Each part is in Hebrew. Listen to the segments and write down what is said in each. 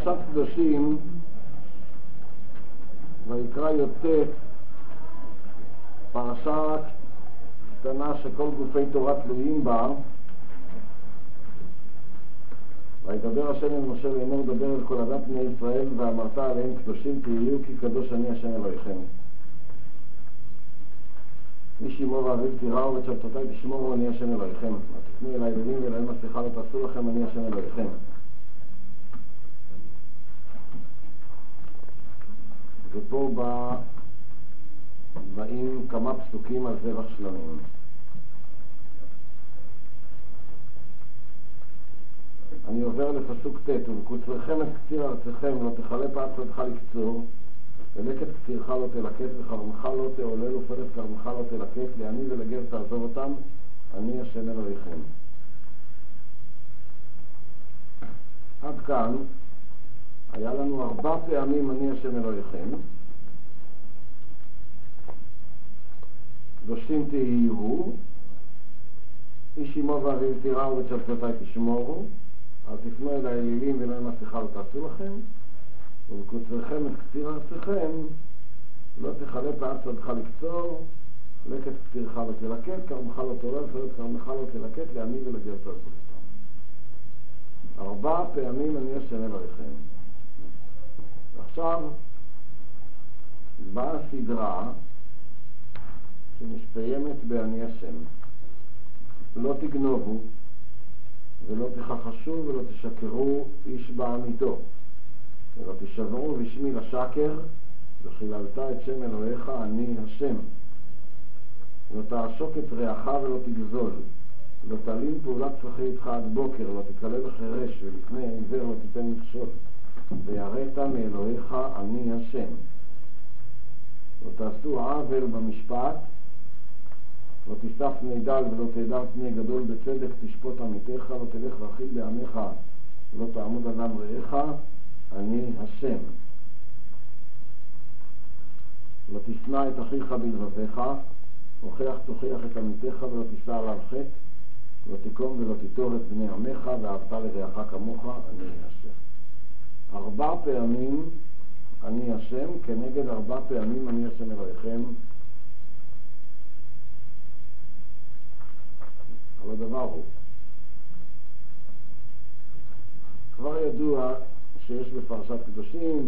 פרשת קדושים, ויקרא י"ט, פרשה קטנה שכל גופי תורה תלויים בה. וידבר השם אל משה לאמור דבר אל כל עדת בני ישראל ואמרת עליהם קדושים תהיו כי קדוש אני השם אלוהיכם. איש אמו ואביו תיראו ואת שבתותיי תשמורו אני השם אלוהיכם. תפנו אל האלילים ואליהם הסליחה לא תעשו לכם אני השם אלוהיכם. ופה באים כמה פסוקים על זרח שלמים. אני עובר לפסוק ט' ובקוצרכם את קציר ארצכם לא תכלה פאת שדך לקצור ולקט קצירך לא תלקט וחרמך לא תעולל ופרץ כרמך לא תלקט לעני ולגר תעזוב אותם אני השם אלוהיכם. עד כאן היה לנו 4 פעמים אני השם אלוהיכם. קדושים תהיו, איש אמו ואביו תיראו ואת שבתותיי תשמורו, אל תפנו אל האלילים ואליהם הסליחה לא תעשו לכם, ובקוצרכם את קציר ארצכם לא תכלה פאת שדך לקצור, לקט קצירך לא תלקט, כרמך לא תעולל ופרץ כרמך לא תלקט לעני ולגר תעזוב אותם. 4 פעמים אני השם אלוהיכם. ועכשיו באה הסדרה שמסתיימת באני השם. לא תגנובו ולא תכחשו ולא תשקרו איש בעמיתו ולא תשברו בשמי לשקר וחיללת את שם אלוהיך אני השם. לא תעשוק את רעך ולא תגזול, לא תעלים פעולת צחי איתך עד בוקר, לא תקלל חרש ולפני עיוור לא תיתן מכשול, ויראת מאלוהיך אני השם. לא תעשו עוול במשפט, לא תסתף פני דל ולא תהדר פני גדול בצדק, תשפוט עמיתך, לא תלך רכיל בעמך ולא תעמוד על דם רעך אני השם. לא תשנא את אחיך בלבביך, הוכח תוכיח את עמיתך ולא תישא עליו חטא, לא תקום ולא תיטור את בני עמך ואהבת לרעך כמוך אני השם. 4 פעמים אני השם כנגד 4 פעמים אני השם אלוהיכם. אבל הדבר הוא, כבר ידוע שיש בפרשת קדושים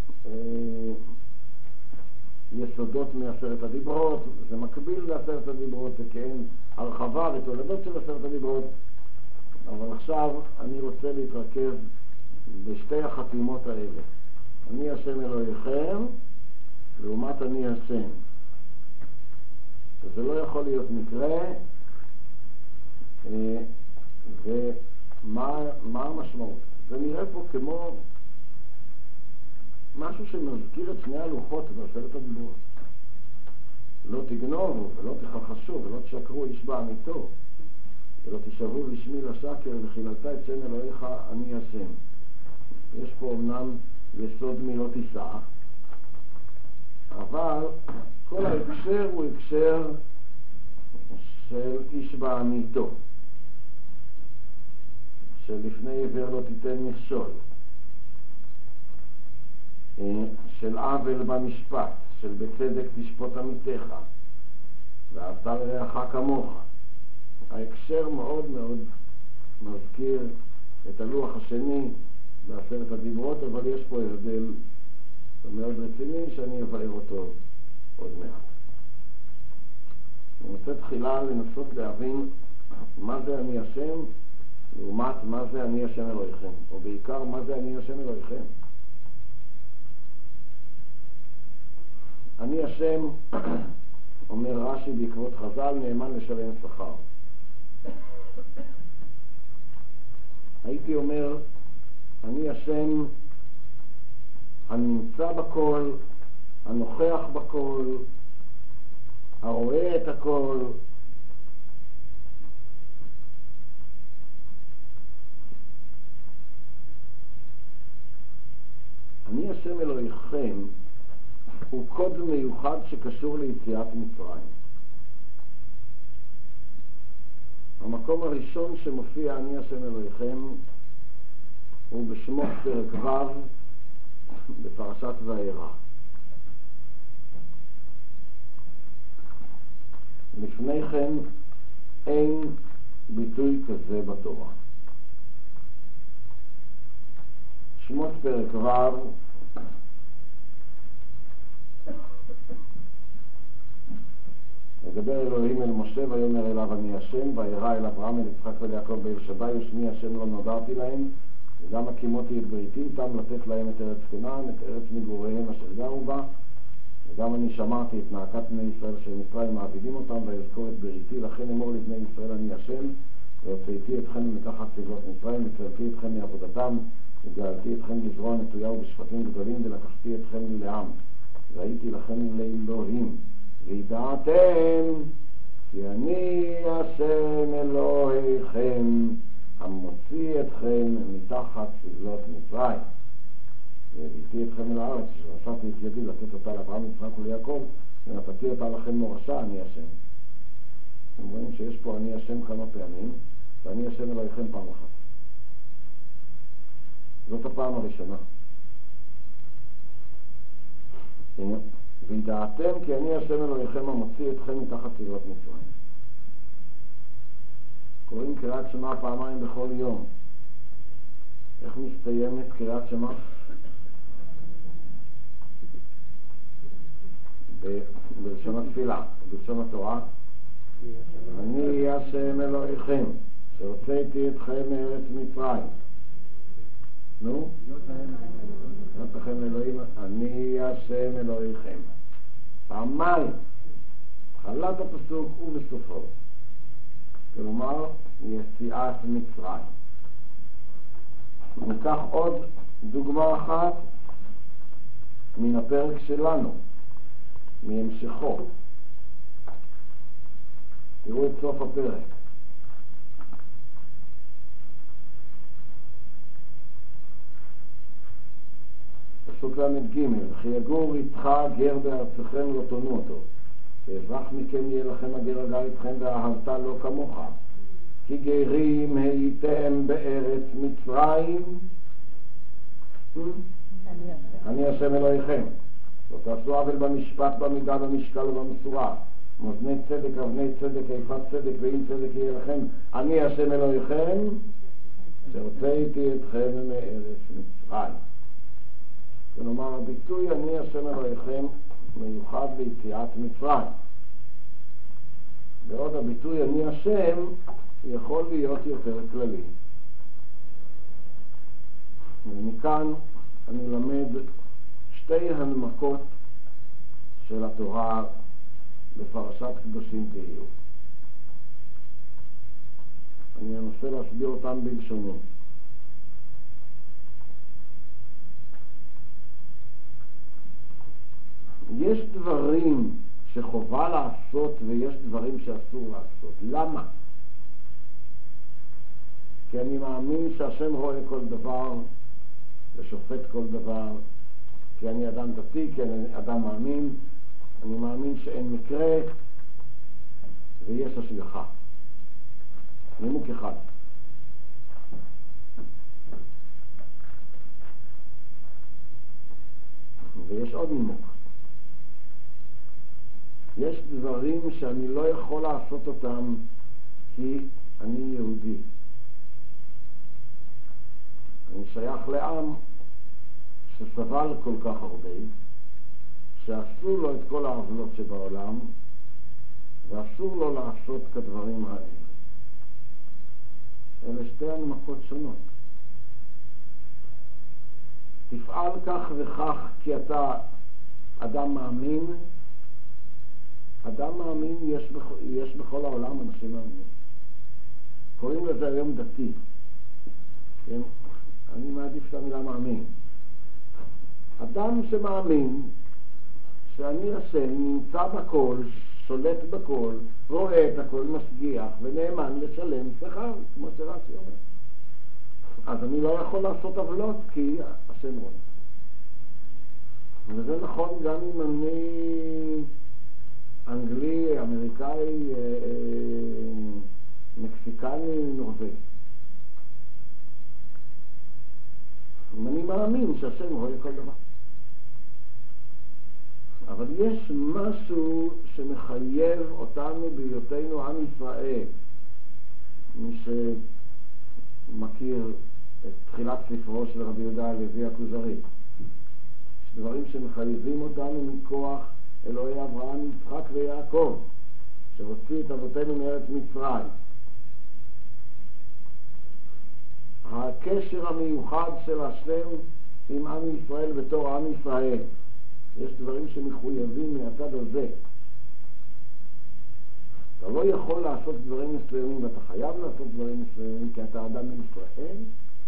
יסודות מ10 הדיברות, זה מקביל ל10 הדיברות, זה כן הרחבה ותולדות של 10 הדיברות, אבל עכשיו אני רוצה להתרכז בשתי החתימות האלה. אני השם אלוהיכם לעומת אני השם. זה לא יכול להיות מקרה, ומה המשמעות? זה נראה פה כמו משהו שמזכיר את שני הלוחות ב10 הדיברות. לא תגנובו ולא תכחשו ולא תשקרו איש בעמיתו ולא תשברו בשמי לשקר וחיללת את שם אלוהיך אני השם. יש פה אמנם יסוד מי לא תישא, אבל כל ההקשר הוא הקשר של איש בעמיתו, שלפני עיוור לא תיתן מכשול, של עוול במשפט, של בצדק תשפוט עמיתך ואהבת לרעך כמוך. ההקשר מאוד מאוד מזכיר את הלוח השני ב10 הדיברות, אבל יש פה הבדל מאוד רציני שאני אבאר אותו עוד מעט. אני רוצה תחילה לנסות להבין מה זה אני השם לעומת מה זה אני השם אלוהיכם, או בעיקר מה זה אני השם אלוהיכם. אני השם, אומר רש"י בעקבות חז"ל, נאמן לשלם שכר. הייתי אומר אני השם הנמצא בכל, הנוכח בכל, הרואה את הכל. אני השם אלוהיכם הוא קוד מיוחד שקשור ליציאת מצרים. המקום הראשון שמופיע אני השם אלוהיכם הוא בשמות פרק ו' בפרשת וארא. לפני כן אין ביטוי כזה בתורה. שמות פרק ו' ידבר אלוהים אל משה ויאמר אליו אני השם, וירא אל אברהם אל יצחק וליעקב באר שבע ושמי השם לא נודעתי להם, וגם הקימותי את בריתי איתם לתת להם את ארץ כנען, את ארץ מגוריהם אשר גרו בה, וגם אני שמעתי את נאקת בני ישראל אשר מצרים מעבידים אותם, ויזכור את בריתי, לכן אמור לבני ישראל אני השם, והוצאתי אתכם מתחת סבלות מצרים, וצלתי אתכם מעבודתם, וגאלתי אתכם בזרוע נטויה ובשפטים גדולים, ולקחתי אתכם לי לעם, והייתי לכם לאלוהים, וידעתם כי אני השם אלוהיכם המוציא אתכם מתחת סבלות מצרים, והבאתי אתכם אל הארץ אשר נשאתי את ידי לתת אותה לאברהם יצחק וליעקב, ונתתי אותה לכם מורשה, אני השם. אתם רואים שיש פה אני השם כמה פעמים, ואני השם אלוהיכם פעם אחת. זאת הפעם הראשונה. וידעתם כי אני השם אלוהיכם המוציא אתכם מתחת סבלות מצרים. קוראים קריאת שמע פעמיים בכל יום. איך מסתיימת קריאת שמע? בלשון התפילה, בלשון התורה. אני השם אלוהיכם שהוצאתי אתכם מארץ מצרים. נו? להיות לכם אלוהים, אני השם אלוהיכם. פעמיים, התחלת הפסוק ובסופו. כלומר, יציאת מצרים. ניקח עוד דוגמה אחת מן הפרק שלנו, מהמשכו. תראו את סוף הפרק. פסוק ל"ג, וכי יגור איתך גר בארצכם לא תונו אותו, ואזרח מכם יהיה לכם הגר הגר איתכם ואהבת לא כמוך, כי גרים הייתם בארץ מצרים, אני השם אלוהיכם. לא תעשו עוול במשפט, במידה, במשקל ובמשורה, מאזני צדק, אבני צדק, איפת צדק ואם צדק יהיה לכם, אני השם אלוהיכם שהוצאתי אתכם מארץ מצרים. כלומר, הביטוי אני השם אלוהיכם מיוחד ליציאת מצרים. בעוד הביטוי אני השם יכול להיות יותר כללי. ומכאן אני למד שתי הנמקות של התורה בפרשת קדושים תהיו. אני אנסה להסביר אותם בלשוני. יש דברים שחובה לעשות ויש דברים שאסור לעשות. למה? כי אני מאמין שהשם רואה כל דבר ושופט כל דבר, כי אני אדם דתי, כי אני אדם מאמין, אני מאמין שאין מקרה ויש השגחה. נימוק אחד. ויש עוד נימוק. יש דברים שאני לא יכול לעשות אותם כי אני יהודי. אני שייך לעם שסבל כל כך הרבה, שעשו לו את כל העוולות שבעולם, ואסור לו לעשות כדברים האלה. אלה שתי הנמקות שונות. תפעל כך וכך כי אתה אדם מאמין. אדם מאמין יש בכל העולם אנשים מאמינים. קוראים לזה היום דתי. כן? אני מעדיף את המילה מאמין. אדם שמאמין שאני השם נמצא בכל, שולט בכל, רואה את הכל, משגיח ונאמן לשלם שכר, כמו שרש"י אומר. אז אני לא יכול לעשות עוולות כי השם רואה. וזה נכון גם אם אני אנגלי, אמריקאי, מקסיקני, נורבגי. אם אני מאמין שהשם רואה כל דבר. אבל יש משהו שמחייב אותנו בהיותנו עם ישראל. מי שמכיר את תחילת ספרו של רבי יהודה הלוי הכוזרי, יש דברים שמחייבים אותנו מכוח אלוהי אברהם, יצחק ויעקב, שהוציא את אבותינו מארץ מצרים. הקשר המיוחד של השם עם עם ישראל בתור עם ישראל. יש דברים שמחויבים מהצד הזה. אתה לא יכול לעשות דברים מסוימים, ואתה חייב לעשות דברים מסוימים, כי אתה אדם מישראל.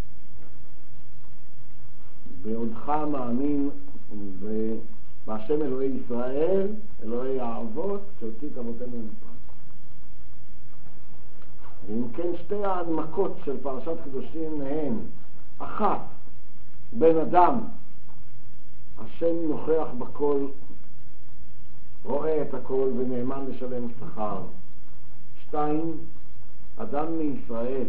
בעודך מאמין בהשם אלוהי ישראל, אלוהי האבות, שהוציא את אבותינו ממצרים. ואם כן, שתי ההנמקות של פרשת קדושים הן: אחת, בן אדם, השם נוכח בכל, רואה את הכל ונאמן לשלם שכר. שתיים, אדם מישראל,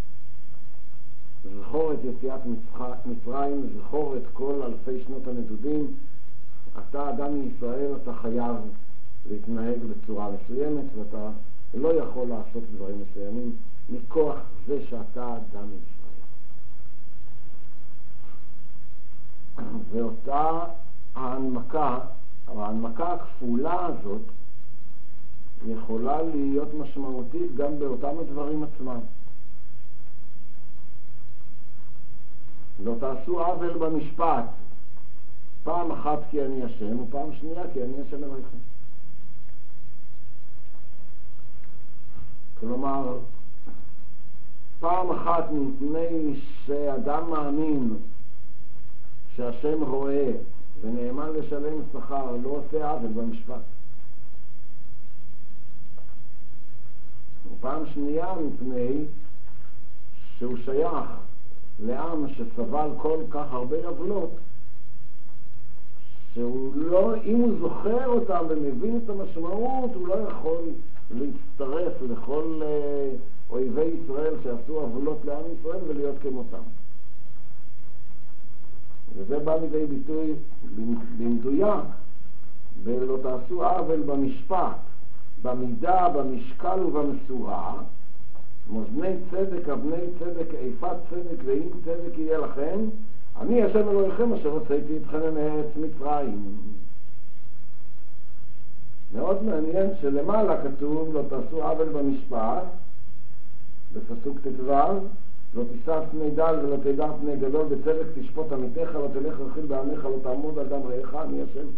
זכור את יציאת מצרים, זכור את כל אלפי שנות הנדודים. אתה אדם מישראל, אתה חייב להתנהג בצורה מסוימת, ואתה לא יכול לעשות דברים מסוימים מכוח זה שאתה אדם מישראל. ואותה ההנמקה, ההנמקה הכפולה הזאת, יכולה להיות משמעותית גם באותם הדברים עצמם. לא תעשו עוול במשפט, פעם אחת כי אני השם, ופעם שנייה כי אני השם אלוהיכם. כלומר, פעם אחת מפני שאדם מאמין שהשם רואה ונאמן לשלם שכר, לא עושה עוול במשפט. ופעם שנייה מפני שהוא שייך לעם שסבל כל כך הרבה עוולות, שהוא לא, אם הוא זוכר אותם ומבין את המשמעות, הוא לא יכול להצטרף לכל אויבי ישראל שעשו עוולות לעם ישראל ולהיות כמותם. וזה בא לידי ביטוי במדויק בלא תעשו עוול במשפט, במידה, במשקל ובמשורה, מאזני צדק, אבני צדק, איפת צדק ואם צדק יהיה לכם, אני השם אלוהיכם אשר הוצאתי אתכם מארץ מצרים. מאוד מעניין שלמעלה כתוב לא תעשו עוול במשפט, בפסוק ט"ו, לא תישא פני דל ולא תדע פני גדול, בצדק תשפוט עמיתך, לא תלך רכיל בעמך, לא תעמוד על דם רעך, אני השם.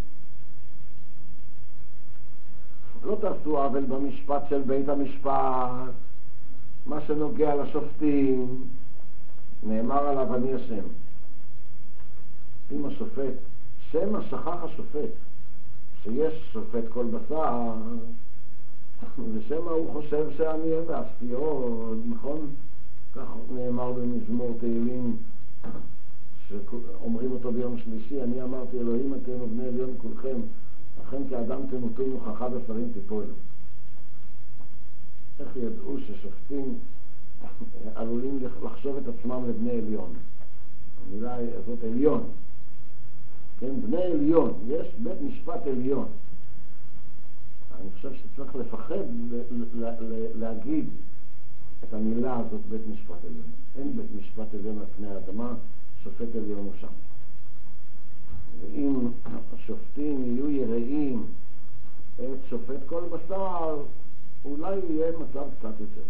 לא תעשו עוול במשפט של בית המשפט, מה שנוגע לשופטים, נאמר עליו אני השם. אם השופט, שמא שכח השופט שיש שופט כל בשר, ושמא הוא חושב שאני הבאסתי עוד, נכון? כך נאמר במזמור תהילים שאומרים אותו ביום שלישי, אני אמרתי אלוהים אתם ובני עליון כולכם, לכן כאדם תמותו מוכחה בשרים תיפול. איך ידעו ששופטים עלולים לחשוב את עצמם לבני עליון? המילה הזאת עליון, כן, בני עליון, יש בית משפט עליון. אני חושב שצריך לפחד להגיד את המילה הזאת בית משפט עליון. אין בית משפט עליון על פני האדמה, שופט עליון הוא שם. ואם השופטים יהיו יראים את שופט כל בשר, אולי יהיה מצב קצת יותר.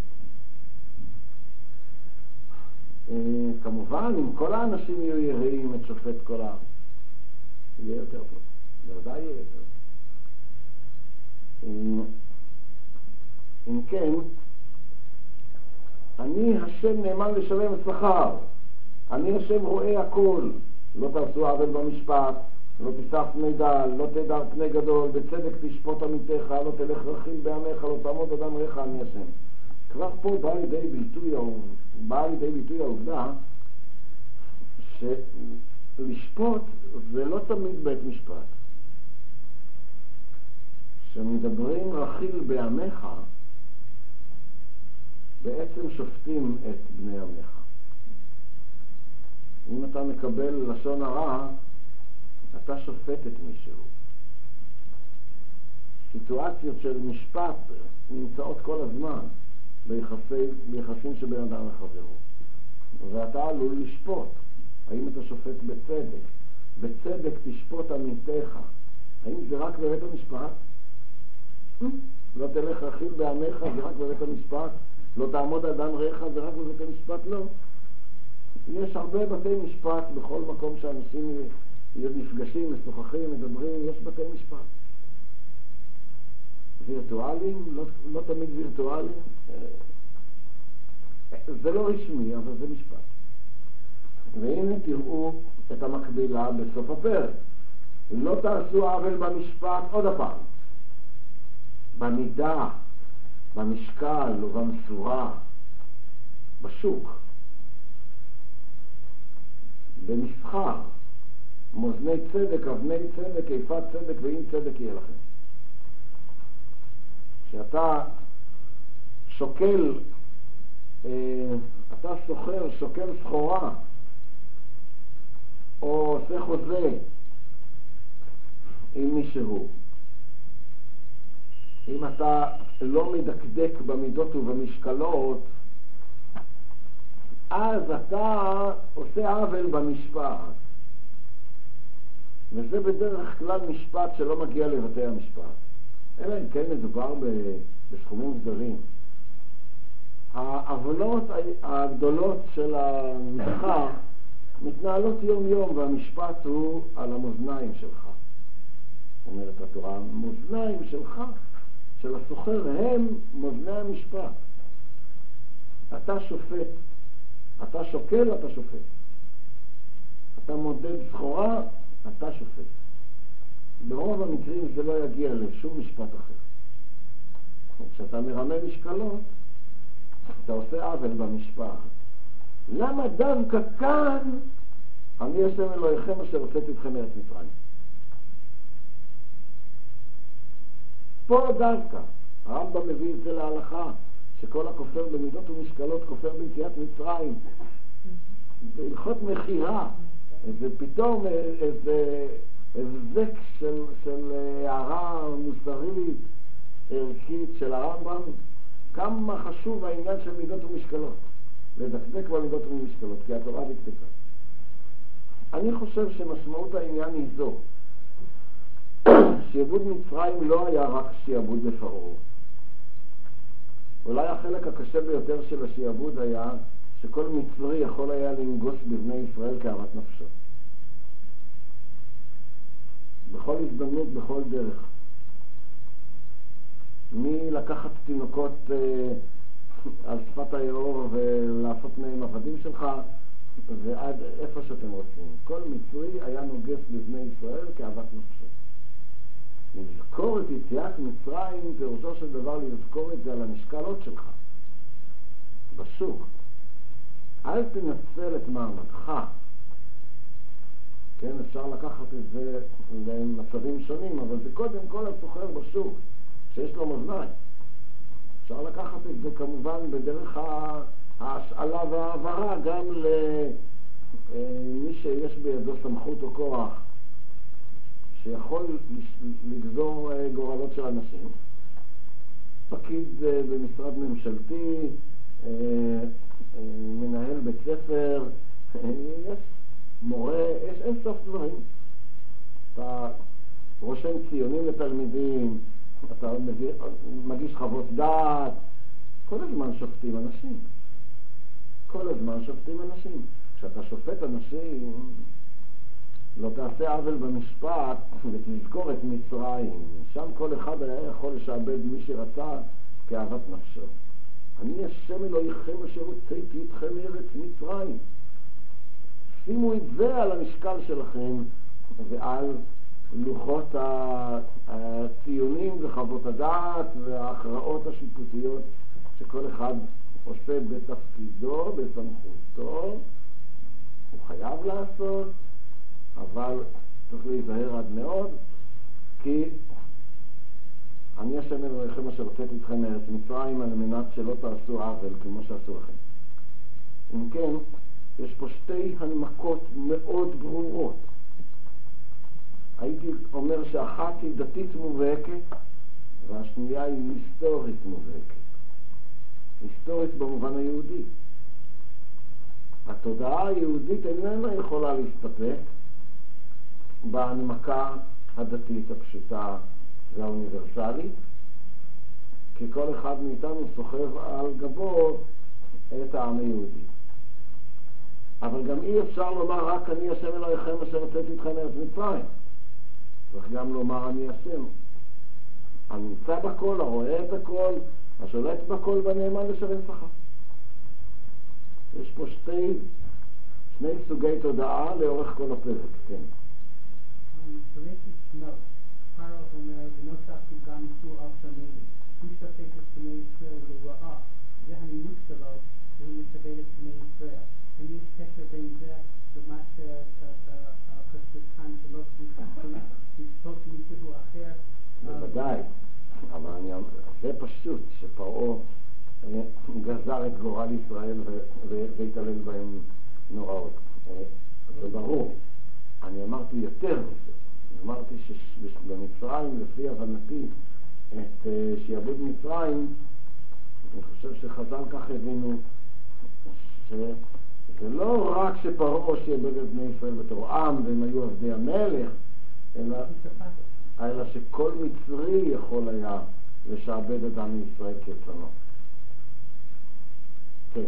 כמובן, אם כל האנשים יהיו יראים את שופט כל הארץ, יהיה יותר טוב. בוודאי יהיה יותר טוב. אם כן, אני השם נאמן לשלם שכר. אני השם רואה הכל. לא תעשו עוול במשפט, לא תישא פני דל, לא תדר פני גדול, בצדק תשפוט עמיתך, לא תלך רכיל בעמך, לא תעמוד אדם רעך, אני השם. כבר פה בא לידי ביטוי העובדה שלשפוט זה לא תמיד בית משפט. כשמדברים רכיל בעמך, בעצם שופטים את בני עמך. אם אתה מקבל לשון הרע, אתה שופט את מישהו. סיטואציות של משפט נמצאות כל הזמן ביחסים שבין אדם לחברו. ואתה עלול לשפוט. האם אתה שופט בצדק? בצדק תשפוט עמיתך. האם זה רק בבית המשפט? לא תלך רכיל בעמך, זה רק בבית המשפט? לא תעמוד אדם רעך, זה רק בבית המשפט? לא. יש הרבה בתי משפט בכל מקום שאנשים נפגשים, משוחחים, מדברים, יש בתי משפט. וירטואליים, לא תמיד וירטואליים. זה לא רשמי, אבל זה משפט. והנה תראו את המקבילה בסוף הפרק. לא תעשו עוול במשפט עוד הפעם. במידה, במשקל ובמשורה, בשוק, במסחר, מאזני צדק, אבני צדק, איפת צדק ואם צדק יהיה לכם. שאתה שוקל, אתה סוחר, שוקל סחורה, או עושה חוזה עם מישהו. אם אתה לא מדקדק במידות ובמשקלות, אז אתה עושה עוול במשפט. וזה בדרך כלל משפט שלא מגיע לבתי המשפט. אלא אם כן מדובר בסכומים גדולים. העוולות הגדולות של המסחר מתנהלות יום יום, והמשפט הוא על המאזניים שלך. אומרת התורה, המאזניים שלך, של הסוחר, הם מאזני המשפט. אתה שופט, אתה שוקל, אתה שופט. אתה מודד סחורה, אתה שופט. ברוב המקרים זה לא יגיע לשום משפט אחר. כשאתה מרמה משקלות, אתה עושה עוול במשפט. למה דווקא כאן אני השם אלוהיכם אשר הוצאתי אתכם מארץ מצרים? פה דווקא הרמב"ם מביא את זה להלכה, שכל הכופר במידות ומשקלות כופר ביציאת מצרים. בהלכות מחירה, פתאום איזה זק של הערה מוסרית, ערכית של הרמב"ם, כמה חשוב העניין של מידות ומשקלות. לדקדק במידות ומשקלות, כי התורה דקדקה. אני חושב שמשמעות העניין היא זו. שיעבוד מצרים לא היה רק שיעבוד בפרעה. אולי החלק הקשה ביותר של השיעבוד היה שכל מצרי יכול היה לנגוס בבני ישראל כאוות נפשו. בכל הזדמנות, בכל דרך. מלקחת תינוקות על שפת היאור ולעשות מהם עבדים שלך, ועד איפה שאתם רוצים. כל מצרי היה נוגס בבני ישראל כאוות נפשו. לזכור את יציאת מצרים, פירושו של דבר לזכור את זה על המשקלות שלך, בשוק. אל תנצל את מעמדך. כן, אפשר לקחת את זה למצבים שונים, אבל זה קודם כל הסוחר בשוק, שיש לו מאזניים. אפשר לקחת את זה כמובן בדרך ההשאלה והעברה גם למי שיש בידו סמכות או כוח, שיכול לגזור גורלות של אנשים. פקיד במשרד ממשלתי, מנהל בית ספר, יש מורה, יש אין סוף דברים. אתה רושם ציונים לתלמידים, אתה מגיש חוות דעת, כל הזמן שופטים אנשים. כל הזמן שופטים אנשים. כשאתה שופט אנשים, לא תעשה עוול במשפט ותזכור את מצרים. שם כל אחד היה יכול לשעבד מי שרצה כאוות נפשו. אני השם אלוהיכם אשר הוצאתי אתכם מארץ מצרים. שימו את זה על המשקל שלכם ועל לוחות הציונים וחוות הדעת וההכרעות השיפוטיות שכל אחד עושה בתפקידו, בסמכותו. הוא חייב לעשות, אבל צריך להיזהר עד מאוד, כי אני השם אלוהיכם אשר הוצאתי אתכם מארץ מצרים על מנת שלא תעשו עוול כמו שעשו לכם. אם כן, יש פה שתי הנמקות מאוד ברורות. הייתי אומר שאחת היא דתית מובהקת, והשנייה היא היסטורית מובהקת. היסטורית במובן היהודי. התודעה היהודית איננה יכולה להסתפק בהנמקה הדתית הפשוטה והאוניברסלית, כי כל אחד מאיתנו סוחב על גבו את העם היהודי. אבל גם אי אפשר לומר רק אני השם אלוהיכם אשר הוצאתי אתכם מארץ מצרים. צריך גם לומר אני השם. הנמצא בכל, הרואה את הכל, השולט בכל והנאמן לשלם שכר. יש פה שני סוגי תודעה לאורך כל הפרק, כן. ברשת שמות, פרעה אומר, ונוספתי גם צור על פנינו, הוא שופט את בני ישראל לרעה, זה הנימוק שלו, שהוא מצווה את בני ישראל. האם יש קשר בין זה למה שכתוב כאן שלא תשפוט מישהו אחר? בוודאי, אבל זה פשוט שפרעה גזר את גורל ישראל והתעלל בהם נוראות. זה ברור. אני אמרתי יותר מזה. אמרתי שבמצרים, לפי הבנתי, את שיעבוד מצרים, אני חושב שחז"ל כך הבינו שזה לא רק שפרעה שיעבד את בני ישראל בתור עם והם היו עבדי המלך, אלא שכל מצרי יכול היה לשעבד את עם ישראל כרצונו. כן.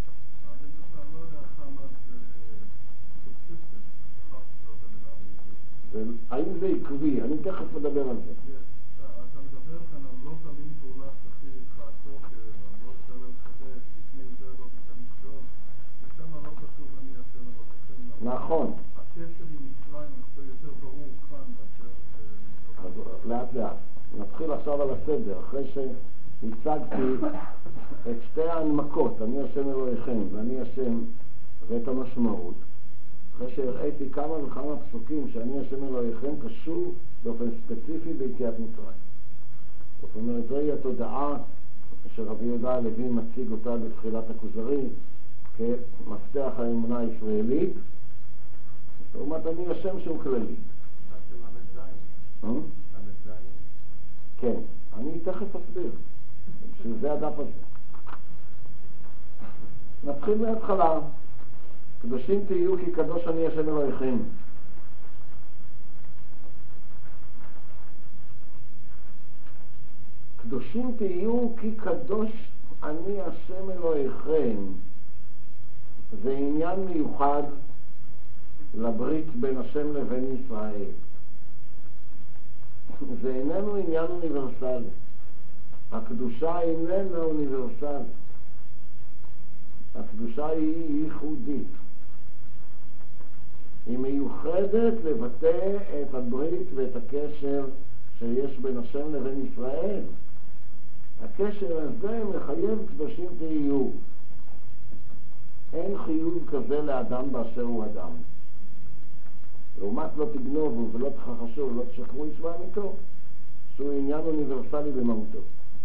האם זה עקבי? אני תכף מדבר על זה. אתה מדבר כאן על לא תמים פעולה שתחיל איתך הכוקר, על לא תלל חדש, לפני זה לא תתעמיד גדול, ושם לא כתוב אני השם אלוהיכם. נכון. הקשר עם מצרים הוא יותר ברור כאן מאשר... אז לאט לאט. נתחיל עכשיו על הסדר, אחרי שהצגתי את שתי ההנמקות, אני השם אלוהיכם ואני השם ואת המשמעות. אחרי שהראיתי כמה וכמה פסוקים שאני השם אלוהיכם קשור באופן ספציפי ביציאת מצרים. זאת אומרת, זוהי התודעה שרבי יהודה הלוי מציג אותה בתחילת הכוזרי כמפתח האמונה הישראלית. זאת אומרת, אני השם שהוא כללי. כן, אני תכף אסביר. בשביל זה הדף הזה. נתחיל מההתחלה. קדושים תהיו כי קדוש אני השם אלוהיכם. קדושים תהיו כי קדוש אני השם אלוהיכם. זה עניין מיוחד לברית בין השם לבין ישראל. זה איננו עניין אוניברסלי. הקדושה איננה אוניברסלית. הקדושה היא ייחודית. היא מיוחדת לבטא את הברית ואת הקשר שיש בין השם לבין ישראל. הקשר הזה מחייב קדושים תהיו. אין חיוב כזה לאדם באשר הוא אדם. לעומת לא תגנובו ולא תכחשו ולא תשקרו איש באמיתו, שהוא עניין אוניברסלי במהותו.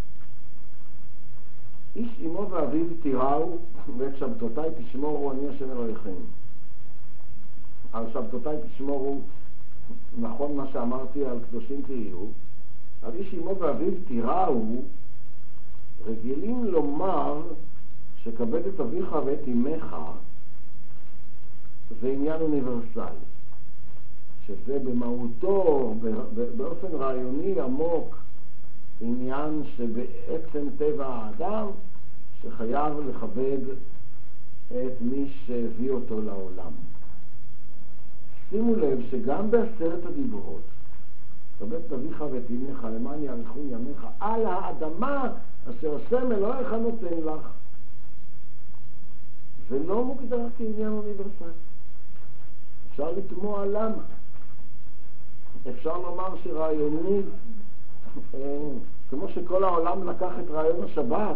איש אמו ואביו תיראו ואת שבתותיי תשמורו אני השם אלוהיכם. על שבתותיי תשמורו, נכון מה שאמרתי על קדושים תהיו, על איש אמו ואביו תיראו, רגילים לומר שכבד את אביך ואת אמך זה עניין אוניברסלי, שזה במהותו, באופן רעיוני עמוק, עניין שבעצם טבע האדם שחייב לכבד את מי שהביא אותו לעולם. שימו לב שגם בעשרת הדיברות, כבד את אביך ואת אמך למען יאריכון ימיך על האדמה אשר השם אלוהיך נותן לך, זה לא מוגדר כעניין אוניברסלי. אפשר לתמוע למה. אפשר לומר שרעיונית, כמו שכל העולם לקח את רעיון השבת,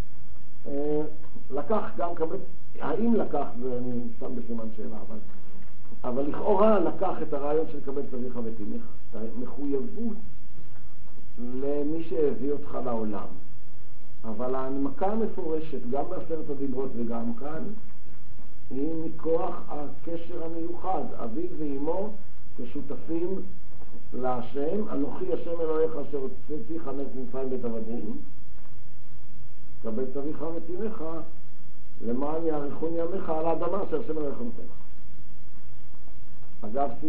לקח גם כבד, האם לקח, ואני שם בסימן שאלה, אבל לכאורה לקח את הרעיון של כבד את אביך ואת אמך, את המחויבות למי שהביא אותך לעולם. אבל ההנמקה המפורשת, גם בעשרת הדיברות וגם כאן, היא מכוח הקשר המיוחד, אביו ואמו כשותפים להשם, אנוכי השם אלוהיך אשר הוצאתיך מארץ מצרים בית עבדים, קבל את אביך ואת אמך למען יאריכון ימיך על האדמה אשר השם אלוהיך נותן לך. אגב,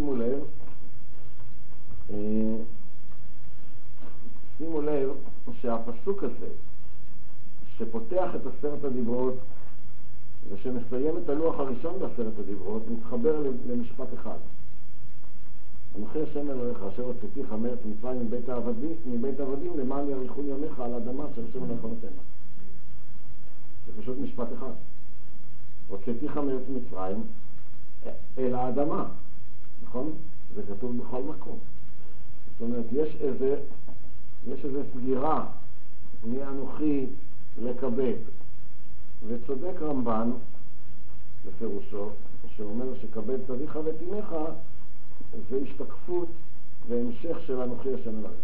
שימו לב שהפסוק הזה שפותח את 10 הדיברות ושמסיים את הלוח הראשון ב10 הדיברות מתחבר למשפט אחד. אנוכי השם אלוהיך אשר הוצאתיך מארץ מצרים מבית עבדים למען יאריכון ימיך על האדמה אשר השם אלוהיך נותן לך. זה פשוט משפט אחד. הוצאתיך מארץ מצרים אל האדמה, נכון? זה כתוב בכל מקום. זאת אומרת, יש איזה סגירה מאנוכי לכבד, וצודק רמב"ן בפירושו שאומר שכבד את אביך ואת אמך זה השתקפות והמשך של אנוכי השם אלוהיך.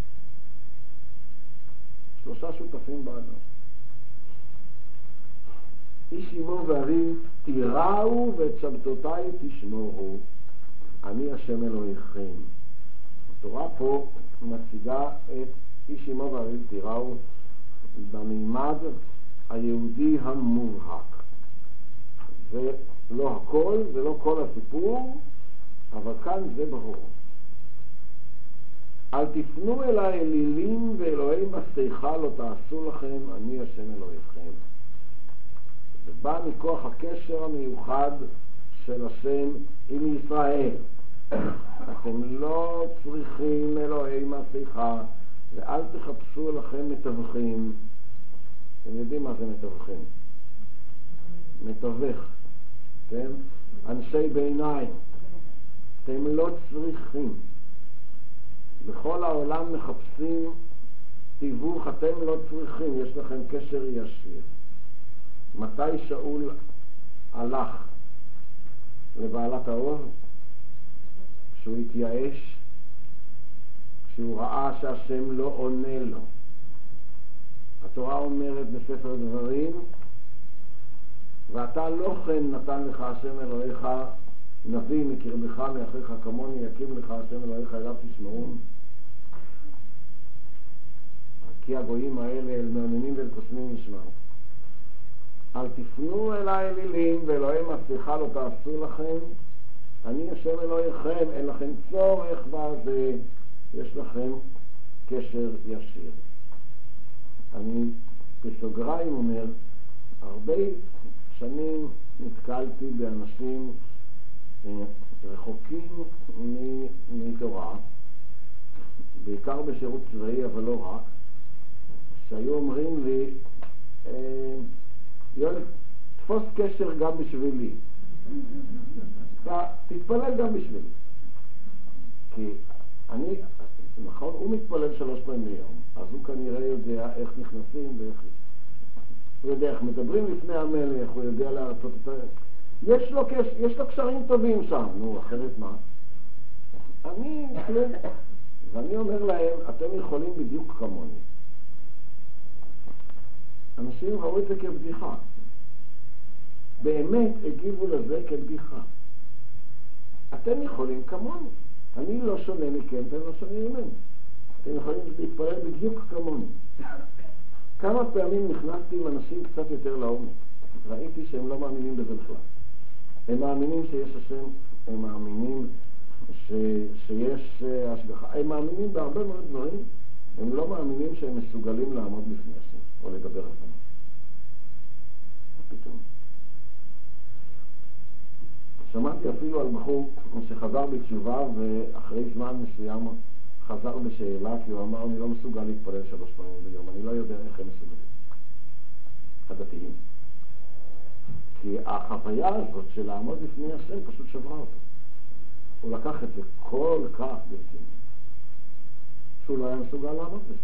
3 שותפים באדם. איש אמו ואביו תיראו ואת שבתותיי תשמורו, אני השם אלוהיכם. התורה פה מציגה את איש אמו ואביו תיראו בממד היהודי המובהק. זה לא הכל ולא כל הסיפור, אבל כאן זה ברור. אל תפנו אל האלילים ואלוהי מסתיך לא תעשו לכם, אני השם אלוהיכם. זה בא מכוח הקשר המיוחד של השם עם ישראל. אתם לא צריכים אלוהי מסתיך ואל תחפשו לכם מתווכים. אתם יודעים מה זה מתווכים? מתווך, כן? אנשי ביניים. אתם לא צריכים. בכל העולם מחפשים תיווך, אתם לא צריכים, יש לכם קשר ישיר. מתי שאול הלך לבעלת האוב? כשהוא התייאש, כשהוא ראה שהשם לא עונה לו. התורה אומרת בספר דברים, ואתה לא כן נתן לך השם אלוהיך נביא מקרבך מאחיך כמוני יקים לך השם אלוהיך אליו תשמעון. כי הגויים האלה אל מאמינים ואל קוסמים ישמעו. אל תפנו אל האלילים ואלוהי מסתיך לא תעשו לכם, אני השם אלוהיכם, אין לכם צורך בזה, יש לכם קשר ישיר. אני בסוגריים אומר, הרבה שנים נתקלתי באנשים רחוקים מתורה, בעיקר בשירות צבאי אבל לא רק, שהיו אומרים לי, יונק, תפוס קשר גם בשבילי, תתפלל גם בשבילי. כי אני, נכון, הוא מתפלל 3 פעמים ביום, אז הוא כנראה יודע איך נכנסים ואיך, הוא יודע איך מדברים לפני המלך, הוא יודע להרצות את יש לו קשרים טובים שם, נו, אחרת מה? אני כלום. ואני אומר להם, אתם יכולים בדיוק כמוני. אנשים ראו את זה כבדיחה. באמת הגיבו לזה כבדיחה. אתם יכולים כמוני. אני לא שונה מכם, אתם לא שונה ממני. אתם יכולים להתפלל בדיוק כמוני. כמה פעמים נכנסתי עם אנשים קצת יותר לעומק. ראיתי שהם לא מאמינים בזה בכלל. הם מאמינים שיש השם, הם מאמינים שיש השגחה, הם מאמינים בהרבה מאוד דברים, הם לא מאמינים שהם מסוגלים לעמוד בפני השם או לדבר על זה. פתאום. שמעתי אפילו על בחור שחזר בתשובה ואחרי זמן מסוים חזר בשאלה, כי הוא אמר, אני לא מסוגל להתפלל 3 פעמים ביום, אני לא יודע איך הם מסוגלים. הדתיים. כי החוויה הזאת של לעמוד לפני השם פשוט שברה אותו. הוא לקח את זה כל כך ברצינות, שהוא לא היה מסוגל לעמוד בזה.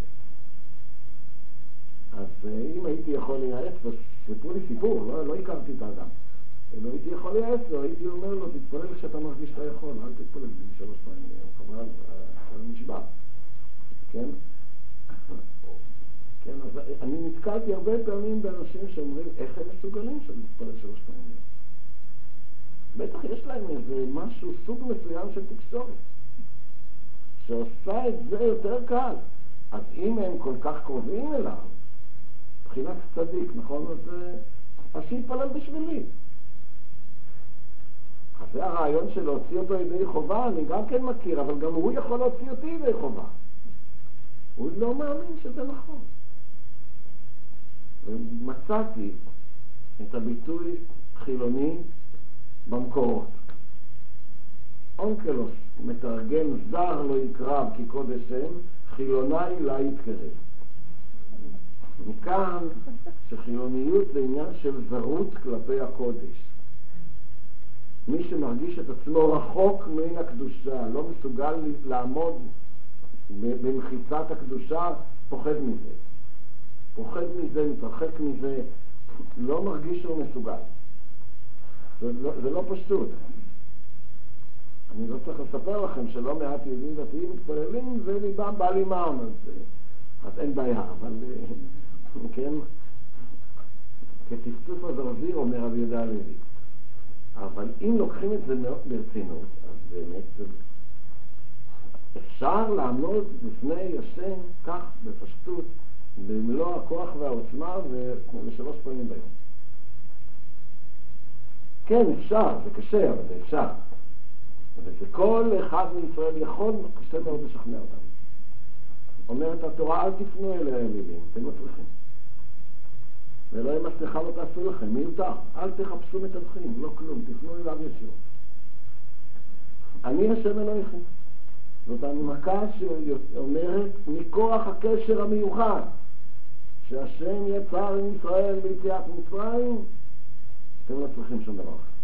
אז אם הייתי יכול לייעץ, סיפרו לי סיפור, לא הכרתי את האדם. אם הייתי יכול לייעץ לו, הייתי אומר לו, תתפלל כשאתה מרגיש שאתה יכול, אל תתפלל 3 פעמים, חבל, נשבע. כן? כן, אז אני נתקלתי הרבה פעמים באנשים שאומרים, איך הם מסוגלים שאני מתפלל 3 פעמים? בטח יש להם איזה משהו, סוג מסוים של תקשורת, שעושה את זה יותר קל. אז אם הם כל כך קרובים אליו, מבחינת צדיק, נכון? אז שיתפלל בשבילי. אז זה הרעיון של להוציא אותו ידי חובה, אני גם כן מכיר, אבל גם הוא יכול להוציא אותי ידי חובה. הוא לא מאמין שזה נכון. ומצאתי את הביטוי חילוני במקורות. אונקלוס מתרגם זר לא יקרב כי קודש הם, חילוני לא יתקרב. מכאן שחילוניות זה עניין של זרות כלפי הקודש. מי שמרגיש את עצמו רחוק מן הקדושה, לא מסוגל לעמוד במחיצת הקדושה, פוחד מזה. פוחד מזה, מתרחק מזה, לא מרגיש שהוא מסוגל. זה לא פשוט. אני לא צריך לספר לכם שלא מעט יהודים דתיים מתפללים וליבם בא לימם, אז אין בעיה, אבל כן, כטפטוף הזרזיר אומר רבי יהודה הלוי. אבל אם לוקחים את זה מאוד ברצינות, אז באמת אפשר לעמוד בפני השם כך בפשטות, במלוא הכוח והעוצמה ושלוש פעמים ביום. כן, אפשר, זה קשה, אבל זה אפשר. וזה כל אחד מישראל יכול, קשה מאוד לשכנע אותם. אומרת התורה, אל תפנו אליה אלילים, אתם לא צריכים. ולא אם הסליחה לא תעשו לכם, מיותר. אל תחפשו מתווכים, לא כלום, תפנו אליו ישירות. אני השם אלוהיכם. זאת הנמקה שאומרת מכוח הקשר המיוחד שהשם יצר עם ישראל ביציאת מצרים, אתם לא צריכים שום דבר אחר.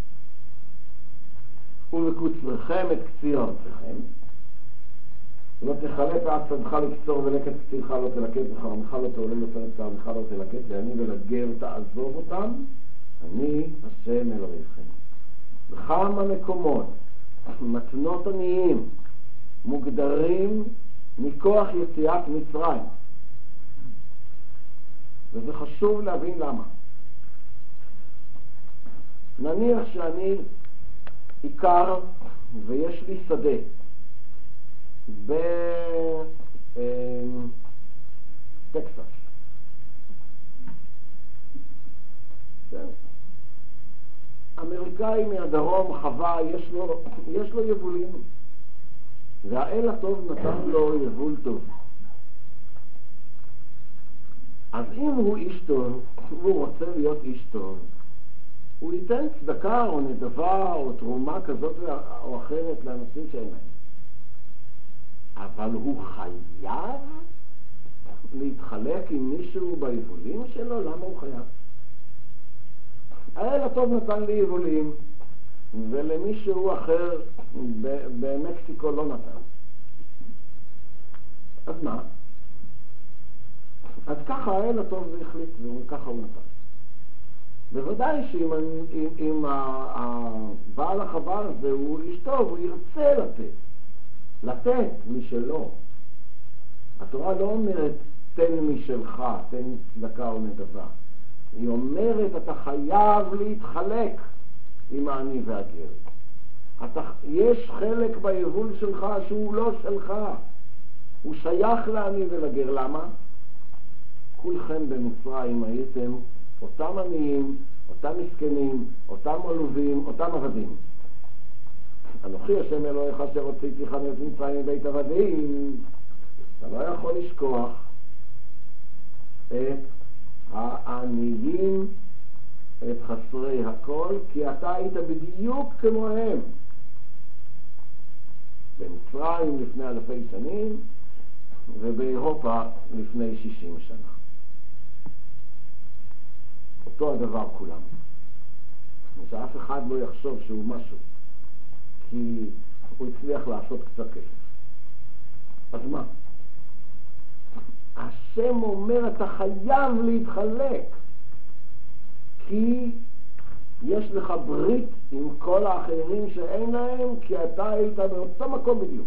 ובקוצרכם את קציר ארצכם, לא תחלה פאת צדך לקצור ולקט קצירך לא תלקט וחרמך לא תעולה לצרת קרמך לא תלקט לעני ולגר תעזוב אותם, אני השם אלוהיכם. בכמה מקומות מתנות עניים מוגדרים מכוח יציאת מצרים, וזה חשוב להבין למה. נניח שאני עיקר ויש לי שדה בטקסס. אמריקאי מהדרום חווה, יש לו יבולים, והאל הטוב נתן לו יבול טוב. אז אם הוא איש טוב, והוא רוצה להיות איש טוב, הוא ייתן צדקה או נדבה או תרומה כזאת או אחרת לאנשים שאין להם. אבל הוא חייב להתחלק עם מישהו ביבולים שלו? למה הוא חייב? האל הטוב נתן לי יבולים ולמישהו אחר במקסיקו לא נתן. אז מה? אז ככה האל הטוב החליט וככה הוא נתן. בוודאי שאם הבעל החווה הזה הוא איש טוב, הוא ירצה לתת משלו. התורה לא אומרת תן משלך, תן צדקה או נדבה. היא אומרת אתה חייב להתחלק עם העני והגר. יש חלק ביבול שלך שהוא לא שלך, הוא שייך לעני ולגר. למה? כולכם במצרים הייתם אותם עניים, אותם מסכנים, אותם עלובים, אותם עבדים. אנוכי השם אלוהיך אשר הוצאתיך מארץ מצרים מבית עבדים. אתה לא יכול לשכוח את העניים, את חסרי הכל, כי אתה היית בדיוק כמוהם במצרים לפני 1000 שנים ובאירופה לפני 60 שנה. אותו הדבר כולם. שאף אחד לא יחשוב שהוא משהו כי הוא הצליח לעשות קצת כסף. אז מה? השם אומר אתה חייב להתחלק כי יש לך ברית עם כל האחרים שאין להם, כי אתה היית באותו מקום בדיוק.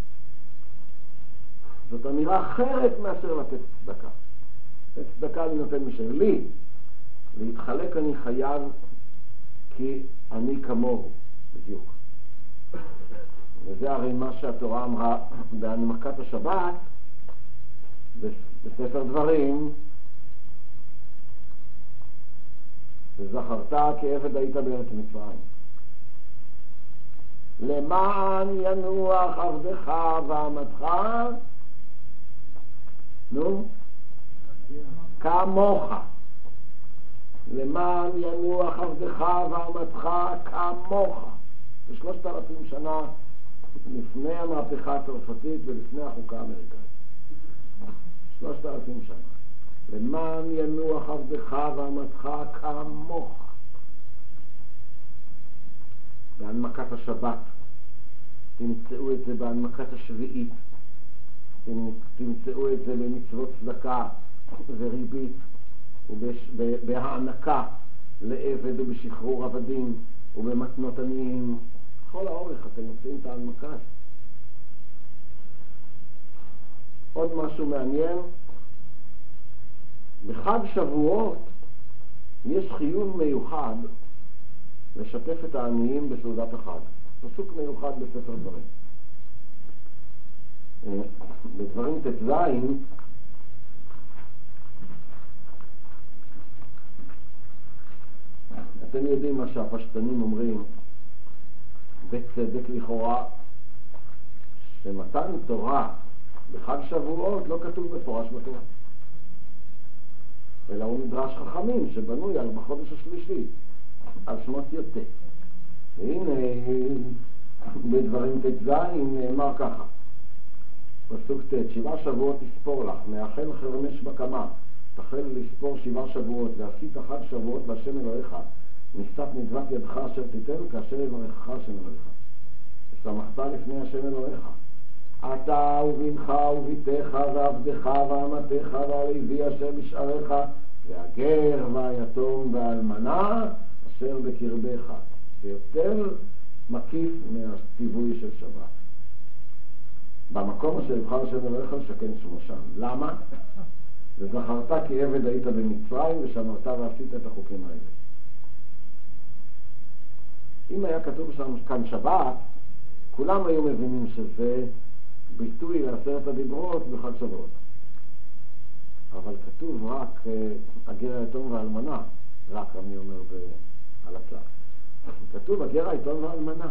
זאת אמירה אחרת מאשר לתת צדקה. לתת צדקה אני נותן משלי, להתחלק אני חייב כי אני כמוהו. בדיוק. וזה הרי מה שהתורה אמרה בהנמקת השבת בספר דברים, וזכרת כעבד היית בארץ מצרים. למען ינוח עבדך ואמתך, כמוך. למען ינוח עבדך ואמתך כמוך. 3,000 שנה לפני המהפכה הצרפתית ולפני החוקה האמריקאית. 3,000 שנה. למען ינוח עבדך ואמתך כמוך. בהנמקת השבת, תמצאו את זה בהנמקת השביעית, תמצאו את זה במצוות צדקה וריבית ובהענקה לעבד ובשחרור עבדים ובמתנות עניים. בכל האורך אתם מוצאים את ההנמקה. עוד משהו מעניין, בחג שבועות יש חיוב מיוחד לשתף את העניים בסעודת החג. פסוק מיוחד בספר דברים. בדברים ט"ז אתם יודעים מה שהפשטנים אומרים בצדק לכאורה, שמתן תורה בחג שבועות לא כתוב מפורש בתורה, אלא הוא מדרש חכמים שבנוי על בחודש השלישי על שמות י"ט. והנה בדברים ט"ז נאמר ככה, פסוק ט': 7 שבועות תספור לך, מאחל חרמש בקמה, תחל לספור 7 שבועות, ועשית חג שבועות להשם אלוהיך, נישאת מצוות ידך אשר תיתן כאשר יברכך השם אלוהיך, ושמחת לפני השם אלוהיך, אתה ובנך וביתך ועבדך ואמתך והלוי אשר בשעריך, והגר והיתום והאלמנה אשר בקרבך. זה יותר מקיף מהציווי של שבת. במקום אשר יבחר השם אלוהיך לשכן שמו שם. למה? וזכרת כי עבד היית במצרים ושמרת ועשית את החוקים האלה. אם היה כתוב שם כאן שבת, כולם היו מבינים שזה ביטוי ל10 הדיברות בחג שבועות. אבל כתוב רק הגר היתום והאלמנה, רק אני אומר על הצלח. כתוב הגר היתום והאלמנה.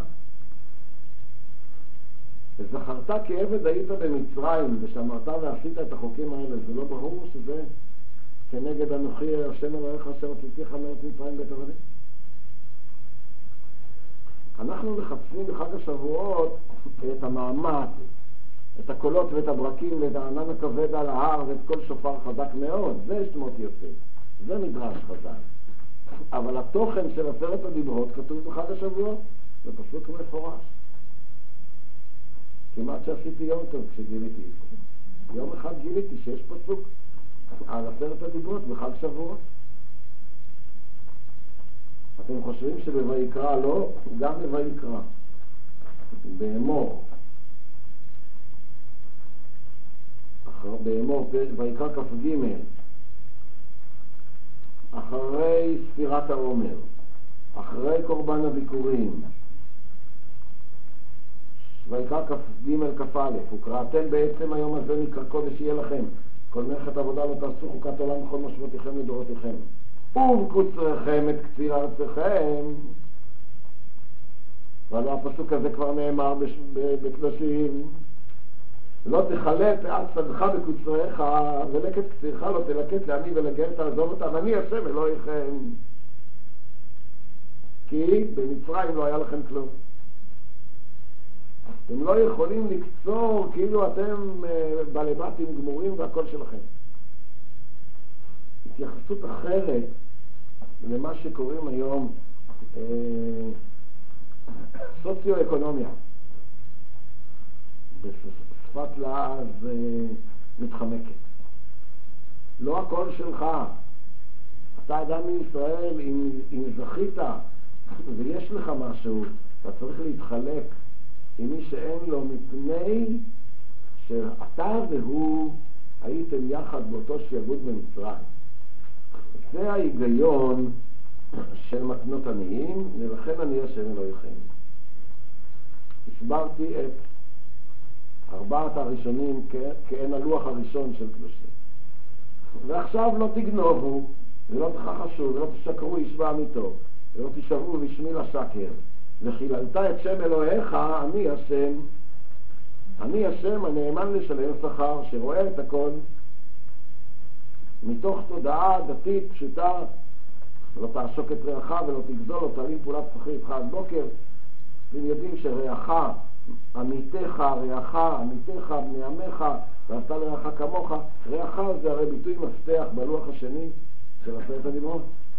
וזכרת כעבד היית במצרים ושמרת ועשית את החוקים האלה. זה לא ברור שזה כנגד אנוכי השם אלוהיך אשר הוצאתיך מארץ מצרים בית עבדים? אנחנו מחפשים בחג השבועות את המעמד, את הקולות ואת הברקים ואת הענן הכבד על ההר ואת כל שופר חזק מאוד. זה שמות יוצא, זה מדרש חז"ל. אבל התוכן של 10 הדיברות כתוב בחג השבועות, זה פסוק מפורש. כמעט שעשיתי יום טוב כשגיליתי את זה. יום אחד גיליתי שיש פסוק על 10 הדיברות בחג שבועות. אתם חושבים שבויקרא לא? גם בויקרא. באמור. באמור, ויקרא כ"ג. אחרי ספירת העומר, אחרי קורבן הביקורים, ויקרא כ"ג כ"א, וקראתם בעצם היום הזה מקרא קודש יהיה לכם, כל מלאכת עבודה לא תעשו חוקת עולם בכל משמעותיכם לדורותיכם, ובקוצריכם את קציר ארציכם. אבל הפסוק הזה כבר נאמר בקדושים, לא תחלה פאת שדך בקוצריך ולקט קצירך לא תלקט לעני ולגר תעזוב אותם, אני השם אלוהיכם. כי במצרים לא היה לכם כלום. אתם לא יכולים לקצור כאילו אתם בלבטים גמורים והכל שלכם. התייחסות אחרת למה שקוראים היום סוציו-אקונומיה. בשפת לעז מתחמקת. לא הכל שלך. אתה אדם מישראל, אם זכית ויש לך משהו, אתה צריך להתחלק עם מי שאין לו, מפני שאתה והוא הייתם יחד באותו שיעבוד במצרים. זה ההיגיון של מתנות עניים, ולכן אני השם אלוהיכם. הסברתי את ארבעת הראשונים כאין הלוח הראשון של קדושים. ועכשיו לא תגנובו, ולא תכחשו, ולא תשקרו איש בעמיתו, ולא תשבעו בשמי לשקר, וחיללת את שם אלוהיך, אני השם. אני השם הנאמן לשלם שכר, שרואה את הכל, מתוך תודעה דתית פשוטה, לא תעשוק את רעך ולא תגזול, לא תעלים פעולת שכיר איתך עד בוקר. אתם יודעים שרעך, עמיתך, רעך, עמיתך, בני עמך, ועשת לרעך כמוך. רעך זה הרי ביטוי מפתח בלוח השני של 10 הדיברות.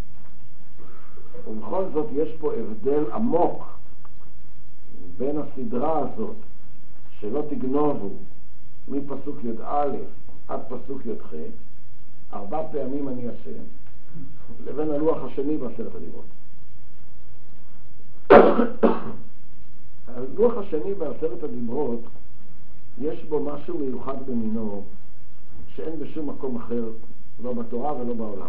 ובכל זאת יש פה הבדל עמוק בין הסדרה הזאת שלא תגנובו מפסוק י"א עד פסוק י"ח, 4 פעמים אני השם, לבין הלוח השני ב10 הדיברות. הלוח השני ב10 הדיברות יש בו משהו מיוחד במינו שאין בשום מקום אחר, לא בתורה ולא בעולם.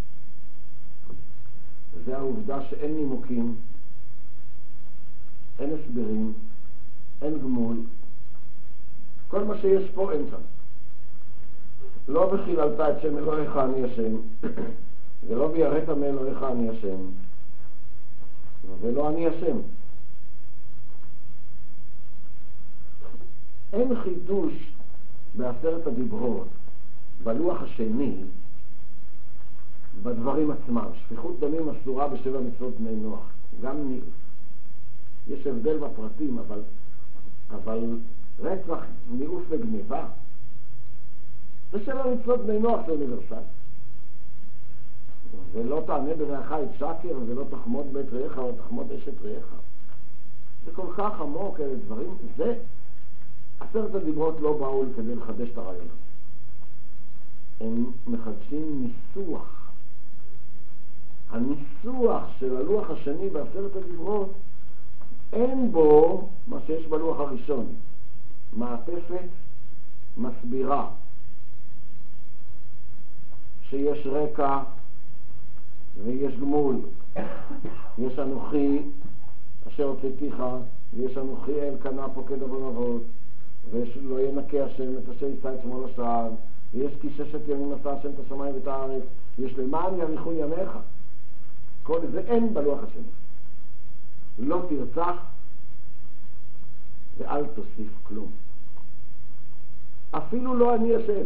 וזה העובדה שאין נימוקים, אין הסברים, אין גמול. כל מה שיש פה אין שם. לא וחיללת את שם אלוהיך אני השם, ולא ויראת מאלוהיך אני השם, ולא אני השם. אין חידוש ב10 הדיברות בלוח השני בדברים עצמם. שפיכות דמים אסורה ב7 מצוות בני נוח, גם ניאוף. יש הבדל בפרטים, אבל רצח, ניאוף וגניבה ב7 מצוות בני נוח זה אוניברסל. ולא תענה ברעך את שקר, ולא תחמוד בית רעך או תחמוד אשת רעך. זה כל כך עמוק, אלה דברים. זה 10 הדיברות לא באו כדי לחדש את הרעיון הזה. הם מחדשים ניסוח. הניסוח של הלוח השני ב10 הדיברות אין בו מה שיש בלוח הראשון, מעטפת מסבירה שיש רקע ויש גמול, יש אנוכי אשר הוצאתיך, ויש אנוכי אל קנה פוקד עוון אבות, ולא ינקה השם את אשר יישא את שמו לשווא, ויש כי 6 ימים עשה השם את השמיים ואת הארץ, ויש למען יאריכון ימיך. כל זה אין בלוח השני. לא תרצח ואל תוסיף כלום. אפילו לא אני השם.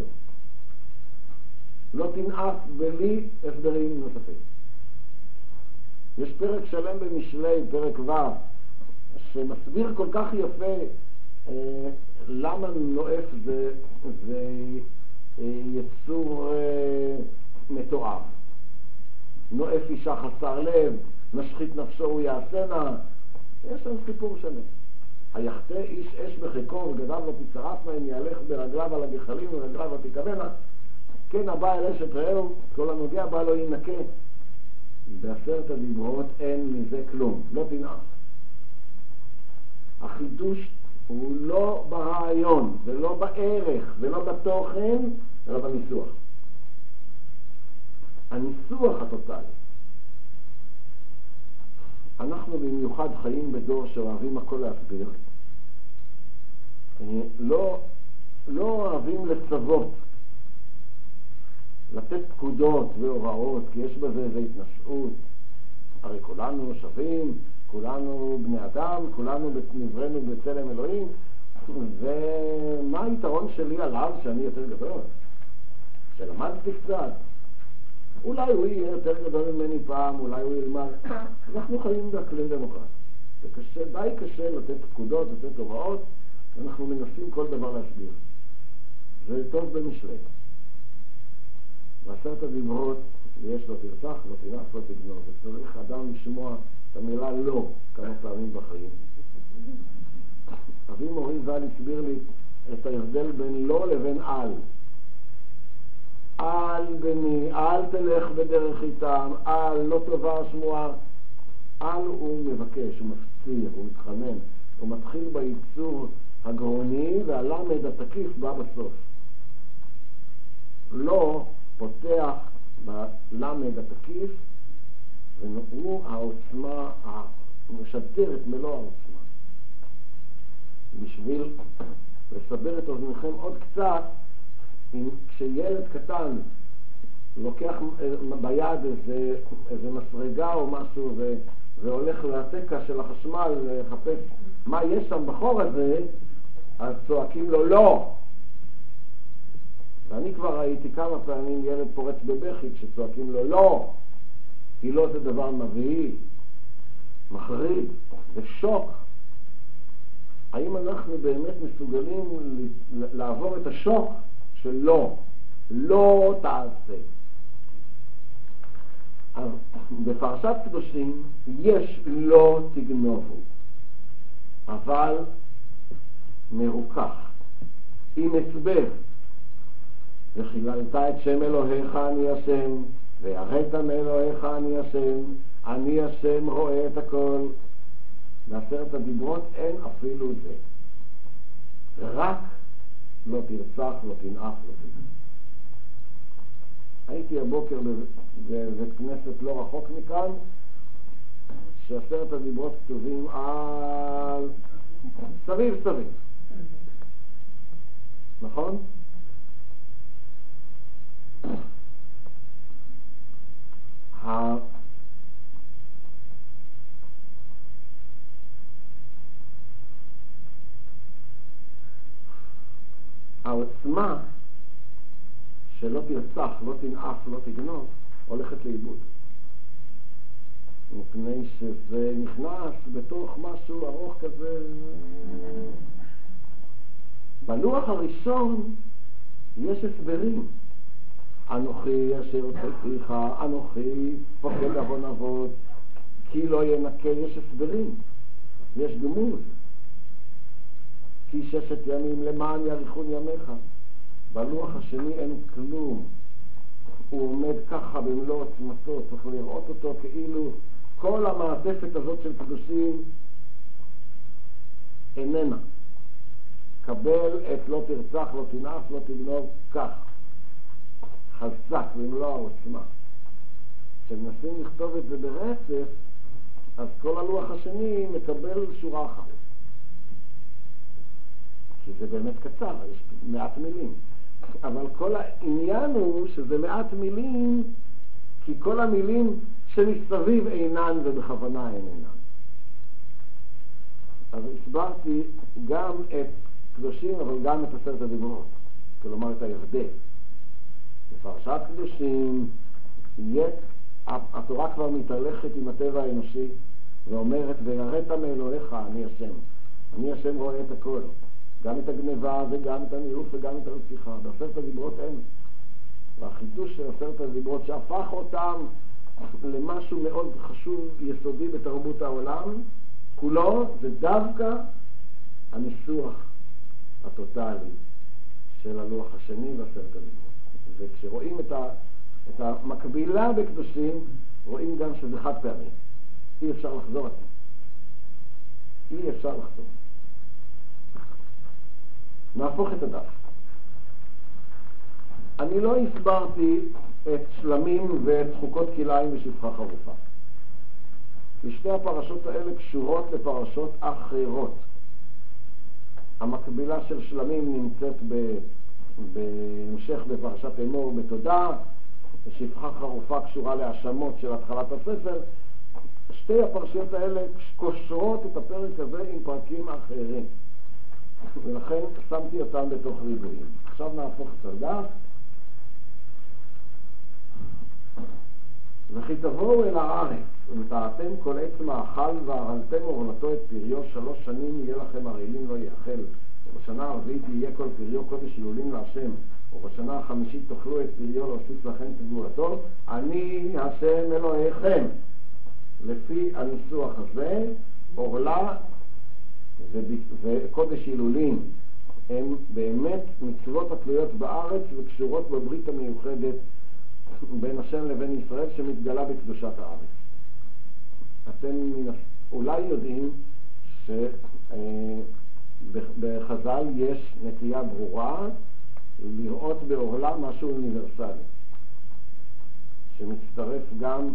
לא תנאף בלי הסברים נוספים. יש פרק שלם במשלי, פרק ו', שמסביר כל כך יפה למה נואף זה יצור מתואר. נואף אישה חסר לב, נשחית נפשו הוא יעשנה. יש שם סיפור שלם. היחטא איש אש בחיקו וגדיו לא תצרף מהם, יהלך ברגליו על הגחלים ורגליו לא תכוונה. כן הבא אל אשת רעהו, כל הנוגע בא לא ינקה. ב10 הדיברות אין מזה כלום, לא תנאף. החידוש הוא לא ברעיון ולא בערך ולא בתוכן, אלא בניסוח. הניסוח הטוטלי. אנחנו במיוחד חיים בדור שאוהבים הכל להסביר. לא אוהבים לצוות, לתת פקודות והוראות, כי יש בזה איזו התנשאות. הרי כולנו שווים, כולנו בני אדם, כולנו נבראנו בצלם אלוהים, ומה היתרון שלי עליו שאני יותר גדול? שלמדתי קצת. אולי הוא יהיה יותר גדול ממני פעם, אולי הוא ילמד. אנחנו חיים באקלים דמוקרטי. די קשה לתת פקודות, לתת הוראות, ואנחנו מנסים כל דבר להסביר. זה טוב במשלי. ב10 הדיברות יש לא תרצח, לא תנאף, לא תגנוב. וצריך אדם לשמוע את המילה לא כמה פעמים בחיים. אבי מורי ז"ל הסביר לי את ההבדל בין לא לבין על. על בני, אל תלך בדרך איתם, על לא טובה שמועה. על הוא מבקש, הוא מפציר, הוא מתחנן, הוא מתחיל בייצור הגרוני, והלמד התקיף בא בסוף. לא פותח בלמד התקיף, והוא העוצמה, הוא משדר את מלוא העוצמה. בשביל לסבר את אוזניכם עוד קצת, כשילד קטן לוקח ביד איזה מסרגה או משהו והולך לתקע של החשמל לחפש מה יש שם בחור הזה, אז צועקים לו לא. ואני כבר ראיתי כמה פעמים ילד פורץ בבכי כשצועקים לו לא, כי לא זה דבר מביא, מחריד, זה שוק. האם אנחנו באמת מסוגלים לעבור את השוק של לא, לא תעשה? אז בפרשת קדושים יש לא תגנובו, אבל מרוכך, עם הסבר. וחיללת את שם אלוהיך אני השם, ויראת מאלוהיך אני השם, אני השם רואה את הכל. בעשרת הדיברות אין אפילו זה. רק לא תרצח, לא תנאף, לא תגנוב. הייתי הבוקר בבית כנסת לא רחוק מכאן, שעשרת הדיברות כתובים על סביב סביב. נכון? העוצמה שלא תרצח, לא תנאף, לא תגנוב, הולכת לאיבוד. מפני שזה נכנס בתוך משהו ארוך כזה. בלוח הראשון יש הסברים. אנוכי אשר הוצאתיך, אנוכי פוקד עוון אבות, כי לא ינקה, יש הסברים, יש גמוז. כי 6 ימים למען יאריכון ימיך. בלוח השני אין כלום. הוא עומד ככה במלוא עוצמתו, צריך לראות אותו כאילו כל המעטפת הזאת של קדושים איננה. קבל את לא תרצח, לא תנאף, לא תגנוב, כך. חזק במלוא העוצמה. כשמנסים לכתוב את זה ברצף, אז כל הלוח השני מקבל שורה אחת. כי זה באמת קצר, יש מעט מילים. אבל כל העניין הוא שזה מעט מילים, כי כל המילים שמסביב אינן ובכוונה הן אינן. אז הסברתי גם את קדושים, אבל גם את 10 הדיברות. כלומר את ההבדל. בפרשת קדושים, התורה כבר מתהלכת עם הטבע האנושי, ואומרת, ויראת מאלוהיך, אני השם. אני השם רואה את הכל. גם את הגניבה וגם את הניאוף וגם את הרציחה. ב10 הדיברות אין. והחידוש של 10 הדיברות שהפך אותם למשהו מאוד חשוב, יסודי בתרבות העולם, כולו זה דווקא הניסוח הטוטלי של הלוח השני ו10 הדיברות. וכשרואים את המקבילה בקדושים, רואים גם שזה חד פעמי. אי אפשר לחזור את זה. אי אפשר לחזור. נהפוך את הדף. אני לא הסברתי את שלמים ואת חוקות כליים ושפחה חרופה. ושתי הפרשות האלה קשורות לפרשות אחרות. המקבילה של שלמים נמצאת בהמשך בפרשת אמור בתודה, ושפחה חרופה קשורה להאשמות של התחלת הספר. שתי הפרשיות האלה קושרות את הפרק הזה עם פרקים אחרים. ולכן שמתי אותם בתוך ריבועים. עכשיו נהפוך את הדף. וכי תבואו אל הארץ, ונטעתם כל עץ מאכל, ואכלתם עורלתו את פריו 3 שנים, יהיה לכם ערלים לא יאכל. ובשנה הרביעית יהיה כל פריו קודש הילולים להשם, ובשנה החמישית תאכלו את פריו להוסיף לכם תבואתו, אני השם אלוהיכם. לפי הניסוח הזה, עורלה וקודש הילולים הם באמת מצוות התלויות בארץ וקשורות בברית המיוחדת בין השם לבין ישראל שמתגלה בקדושת הארץ. אתם אולי יודעים שבחז"ל יש נטייה ברורה לראות בעורלה משהו אוניברסלי שמצטרף גם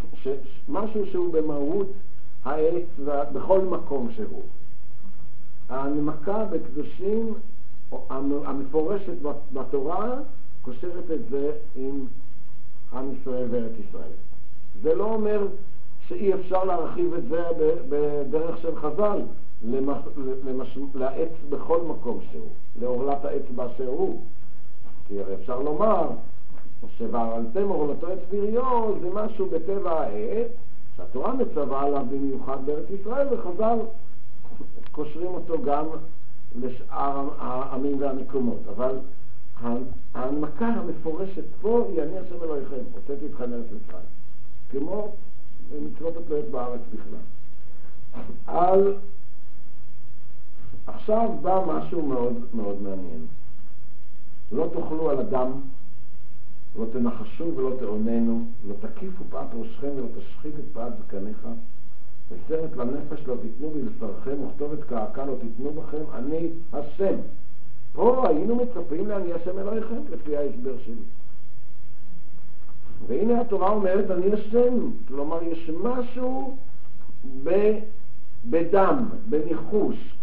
משהו שהוא במהות העץ בכל מקום שהוא. ההנמקה בקדושים המפורשת בתורה קושרת את זה עם עם ישראל וארץ ישראל. זה לא אומר שאי אפשר להרחיב את זה בדרך של חז"ל, לעץ בכל מקום שהוא, לעורלת העץ באשר הוא. כי הרי אפשר לומר שווערלתם עורלתו עץ פריו זה משהו בטבע העץ שהתורה מצווה עליו במיוחד בארץ ישראל, וחז"ל קושרים אותו גם לשאר העמים והמקומות. אבל ההנמקה המפורשת פה היא אני השם אלוהיכם, הוצאתי אתכם מארץ מצרים, כמו מצוות התלויות בארץ בכלל. עכשיו בא משהו מאוד מאוד מעניין. לא תאכלו על אדם, לא תנחשו ולא תאוננו, לא תקיפו פאת ראשכם ולא תשחית את פאת זקניך, וסרט לנפש לא תיתנו בבשרכם, וכתובת קעקע לא תיתנו בכם, אני השם. פה היינו מצפים לאני השם אלוהיכם, לפי ההסבר שלי. והנה התורה אומרת אני השם, כלומר יש משהו בדם, בניחוש,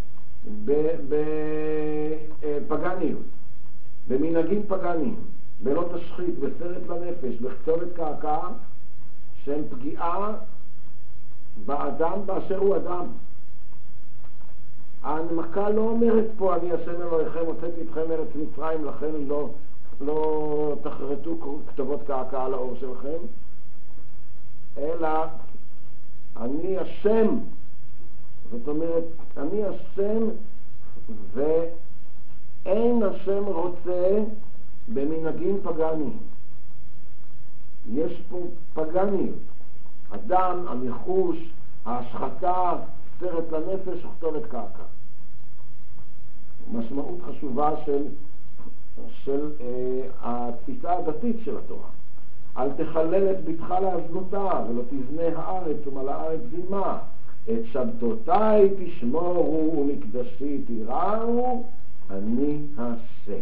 בפגניות, במנהגים פגניים, בלא תשחית, בסרט לנפש, בכתובת קעקע, שהם פגיעה באדם באשר הוא אדם. ההנמקה לא אומרת פה אני השם אלוהיכם, הוצאתי אתכם מארץ מצרים, לכן לא תחרטו כתובות קעקע על האור שלכם, אלא אני השם. זאת אומרת, אני השם, ואין השם רוצה במנהגים פגניים. יש פה פגניות, הדם, הניחוש, ההשחתה, סרט לנפש וכתובת קעקע. משמעות חשובה של התפיסה הדתית של התורה. אל תחלל את ביתך להזנותה, ולא תזנה הארץ ומלא הארץ זימה. את שבתותיי תשמורו ומקדשי תיראו, אני השם.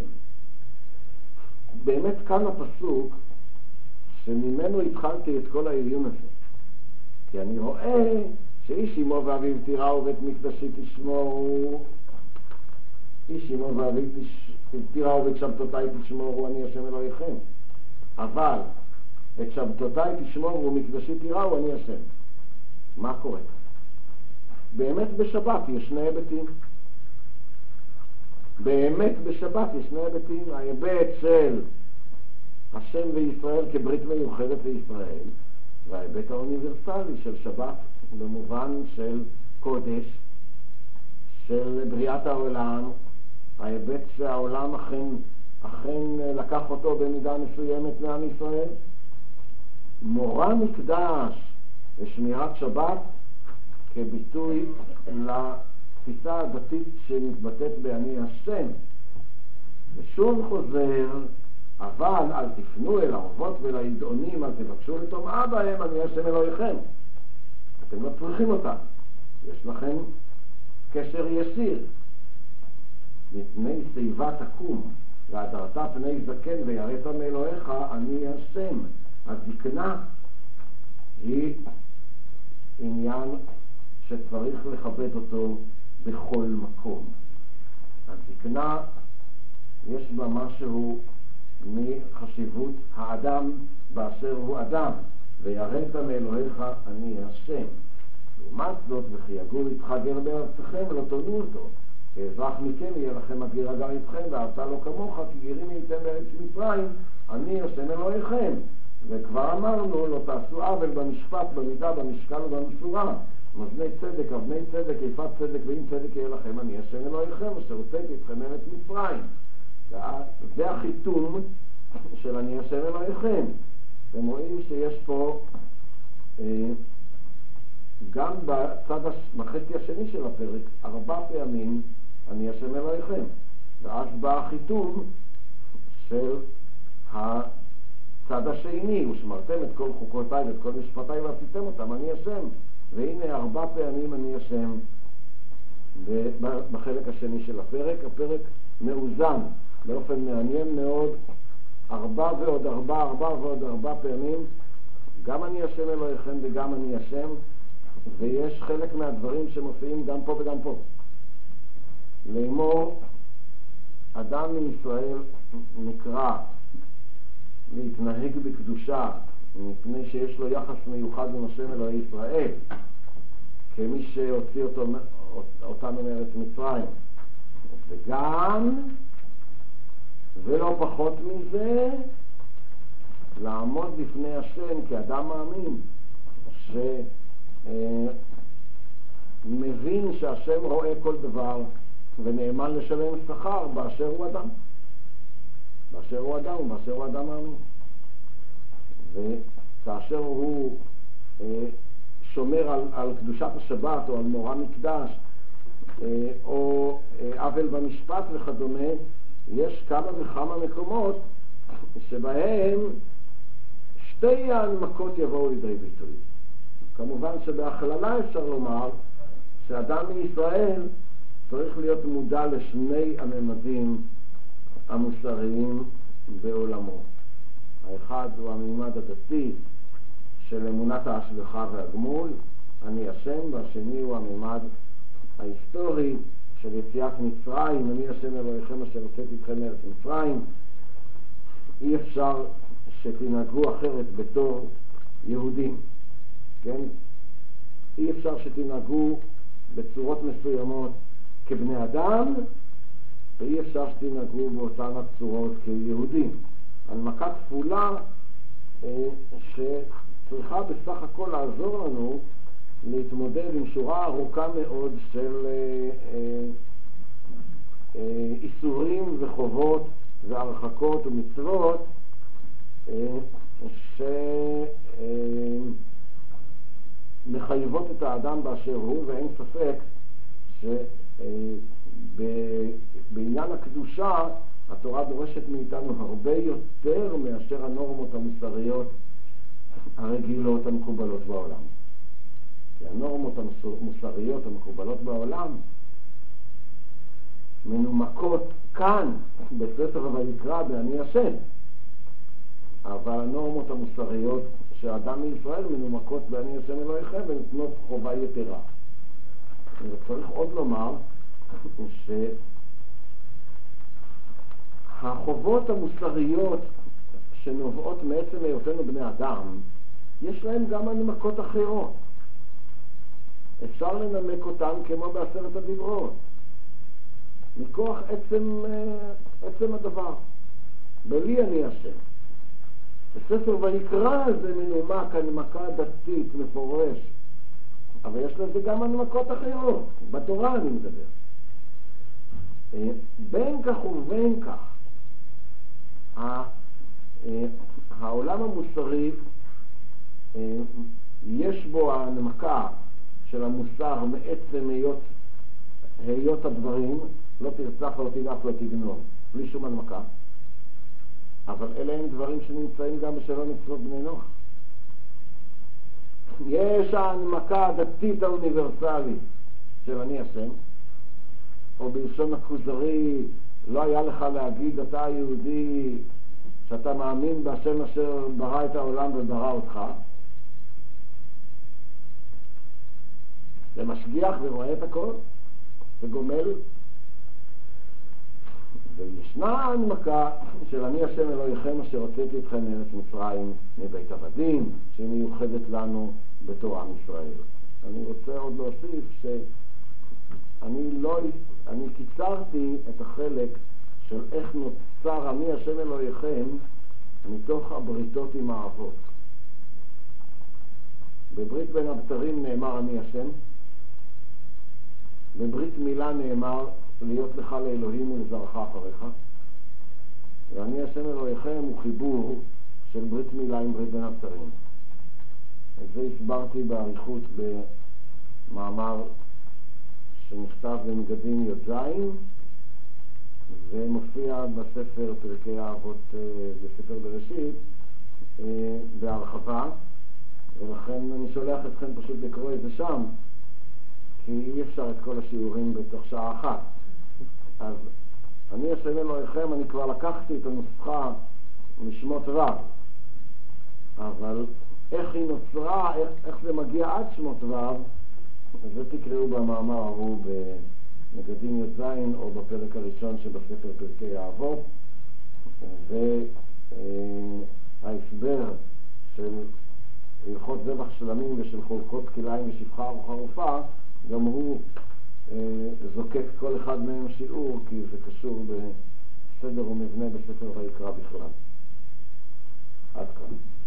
באמת כאן הפסוק שממנו התחלתי את כל העיון הזה. כי אני רואה שאיש אמו ואביו תיראו ואת מקדשי תשמורו, איש אמו ואביו תיראו ואת שבתותיי תשמורו, אני השם אלוהיכם. אבל את שבתותיי תשמורו ומקדשי תיראו, אני השם. מה קורה? באמת בשבת יש שני היבטים. באמת בשבת יש שני היבטים. ההיבט של השם וישראל כברית מיוחדת לישראל, וההיבט האוניברסלי של שבת במובן של קודש, של בריאת העולם, ההיבט שהעולם אכן לקח אותו במידה מסוימת מעם ישראל. מורא מקדש ושמירת שבת כביטוי לתפיסה הדתית שמתבטאת באני השם. ושוב חוזר, אבל אל תפנו אל האובות ולעדעונים, אל תבקשו לטומאה בהם, אני השם אלוהיכם. אתם לא צריכים אותם, יש לכם קשר ישיר. מפני שיבה תקום והדרת פני זקן ויראת מאלוהיך, אני השם. הזקנה היא עניין שצריך לכבד אותו בכל מקום. הזקנה יש בה משהו מחשיבות האדם באשר הוא אדם, ויראת מאלוהיך אני השם. לעומת זאת, וכי יגור איתך גר בארצכם ולא תונו אותו, כאזרח מכם יהיה לכם הגר הגר איתכם וארצה לא כמוך, כי גרים הייתם בארץ מצרים, אני השם אלוהיכם. וכבר אמרנו, לא תעשו עוול במשפט, במידה, במשקל ובמשורה. מזני צדק, אבני צדק, יפת צדק ואם צדק יהיה לכם, אני השם אלוהיכם, אשר הוצאתי אתכם מארץ מצרים. זה החיתום של אני השם אלוהיכם. אתם רואים שיש פה גם בחצי השני של הפרק 4 פעמים אני השם אלוהיכם, ואז בא החיתום של הצד השני, ושמרתם את כל חוקותיי ואת כל משפטיי ועשיתם אותם, אני השם. והנה 4 פעמים אני השם בחלק השני של הפרק. הפרק מאוזן באופן מעניין מאוד, 4 ועוד 4, 4 ועוד 4 פעמים, גם אני השם אלוהיכם וגם אני השם, ויש חלק מהדברים שמופיעים גם פה וגם פה. לאמור, אדם מישראל נקרא להתנהג בקדושה מפני שיש לו יחס מיוחד עם השם אלוהי ישראל, כמי שהוציא אותנו מארץ מצרים. וגם, ולא פחות מזה, לעמוד בפני השם כאדם מאמין, שמבין שהשם רואה כל דבר ונאמן לשלם שכר באשר הוא אדם. באשר הוא אדם ובאשר הוא אדם מאמין. וכאשר הוא שומר על קדושת השבת או על מורא מקדש או עוול במשפט וכדומה, יש כמה וכמה מקומות שבהם שתי ההנמקות יבואו לידי ביטוי. כמובן שבהכללה אפשר לומר שאדם מישראל צריך להיות מודע לשני הממדים המוסריים בעולמו. האחד הוא הממד הדתי של אמונת ההשגחה והגמול, אני השם, והשני הוא הממד ההיסטורי של יציאת מצרים, אני השם אלוהיכם אשר הוצאתי אתכם מארץ מצרים. אי אפשר שתנהגו אחרת בתור יהודים, כן? אי אפשר שתנהגו בצורות מסוימות כבני אדם, ואי אפשר שתנהגו באותן הצורות כיהודים. הנמקה כפולה שצריכה בסך הכל לעזור לנו להתמודד עם שורה ארוכה מאוד של איסורים וחובות והרחקות ומצוות שמחייבות את האדם באשר הוא, ואין ספק שבעניין הקדושה התורה דורשת מאיתנו הרבה יותר מאשר הנורמות המוסריות הרגילות המקובלות בעולם. כי הנורמות המוסריות המקובלות בעולם מנומקות כאן בספר ויקרא באני השם, אבל הנורמות המוסריות של אדם מישראל מנומקות באני השם אלוהיכם ונותנות חובה יתרה. וצריך עוד לומר שהחובות המוסריות שנובעות מעצם היותנו בני אדם, יש להם גם הנמקות אחרות. אפשר לנמק אותם כמו בעשרת הדיברות, מכוח עצם הדבר. בלי אני השם. בספר ויקרא זה מנומק הנמקה דתית מפורש, אבל יש לזה גם הנמקות אחרות. בתורה אני מדבר. בין כך ובין כך, העולם המוסרי יש בו ההנמקה של המוסר מעצם היות הדברים, לא תרצח, לא תגנוב, לא תגנוב, בלי שום הנמקה. אבל אלה הם דברים שנמצאים גם בשבע מצוות בני נוח. יש ההנמקה הדתית האוניברסלית של אני השם, או בלשון הכוזרי, לא היה לך להגיד אתה היהודי שאתה מאמין בהשם אשר ברא את העולם וברא אותך. זה משגיח ורואה את הכל, זה גומל. וישנה הנמקה של אני השם אלוהיכם אשר הוצאתי אתכם מארץ מצרים מבית עבדים, שהיא מיוחדת לנו בתור עם ישראל. אני רוצה עוד להוסיף שאני קיצרתי את החלק של איך נוצר אני השם אלוהיכם מתוך הבריתות עם האבות. בברית בין הבתרים נאמר אני השם, בברית מילה נאמר להיות לך לאלוהים ולזרעך אחריך, ואני השם אלוהיכם הוא חיבור של ברית מילה עם ברית בין הבתרים. את זה הסברתי בעריכות במאמר שנכתב במגדים י"ז ומופיע בספר פרקי האבות בספר בראשית בהרחבה, ולכן אני שולח אתכם פשוט לקרוא את זה שם, כי אי אפשר את כל השיעורים בתוך שעה אחת. אז אני השם אלוהיכם, אני כבר לקחתי את הנוסחה משמות ו', אבל איך היא נוצרה, איך זה מגיע עד שמות ו', זה תקראו במאמר ההוא נגדים י"ז או בפרק הראשון שבספר פרקי האבות, וההסבר של הלכות זבח שלמים ושל חולקות כליים ושפחה וחרופה, גם הוא זוקק כל אחד מהם שיעור, כי זה קשור בסדר ומבנה בספר ויקרא בכלל. עד כאן.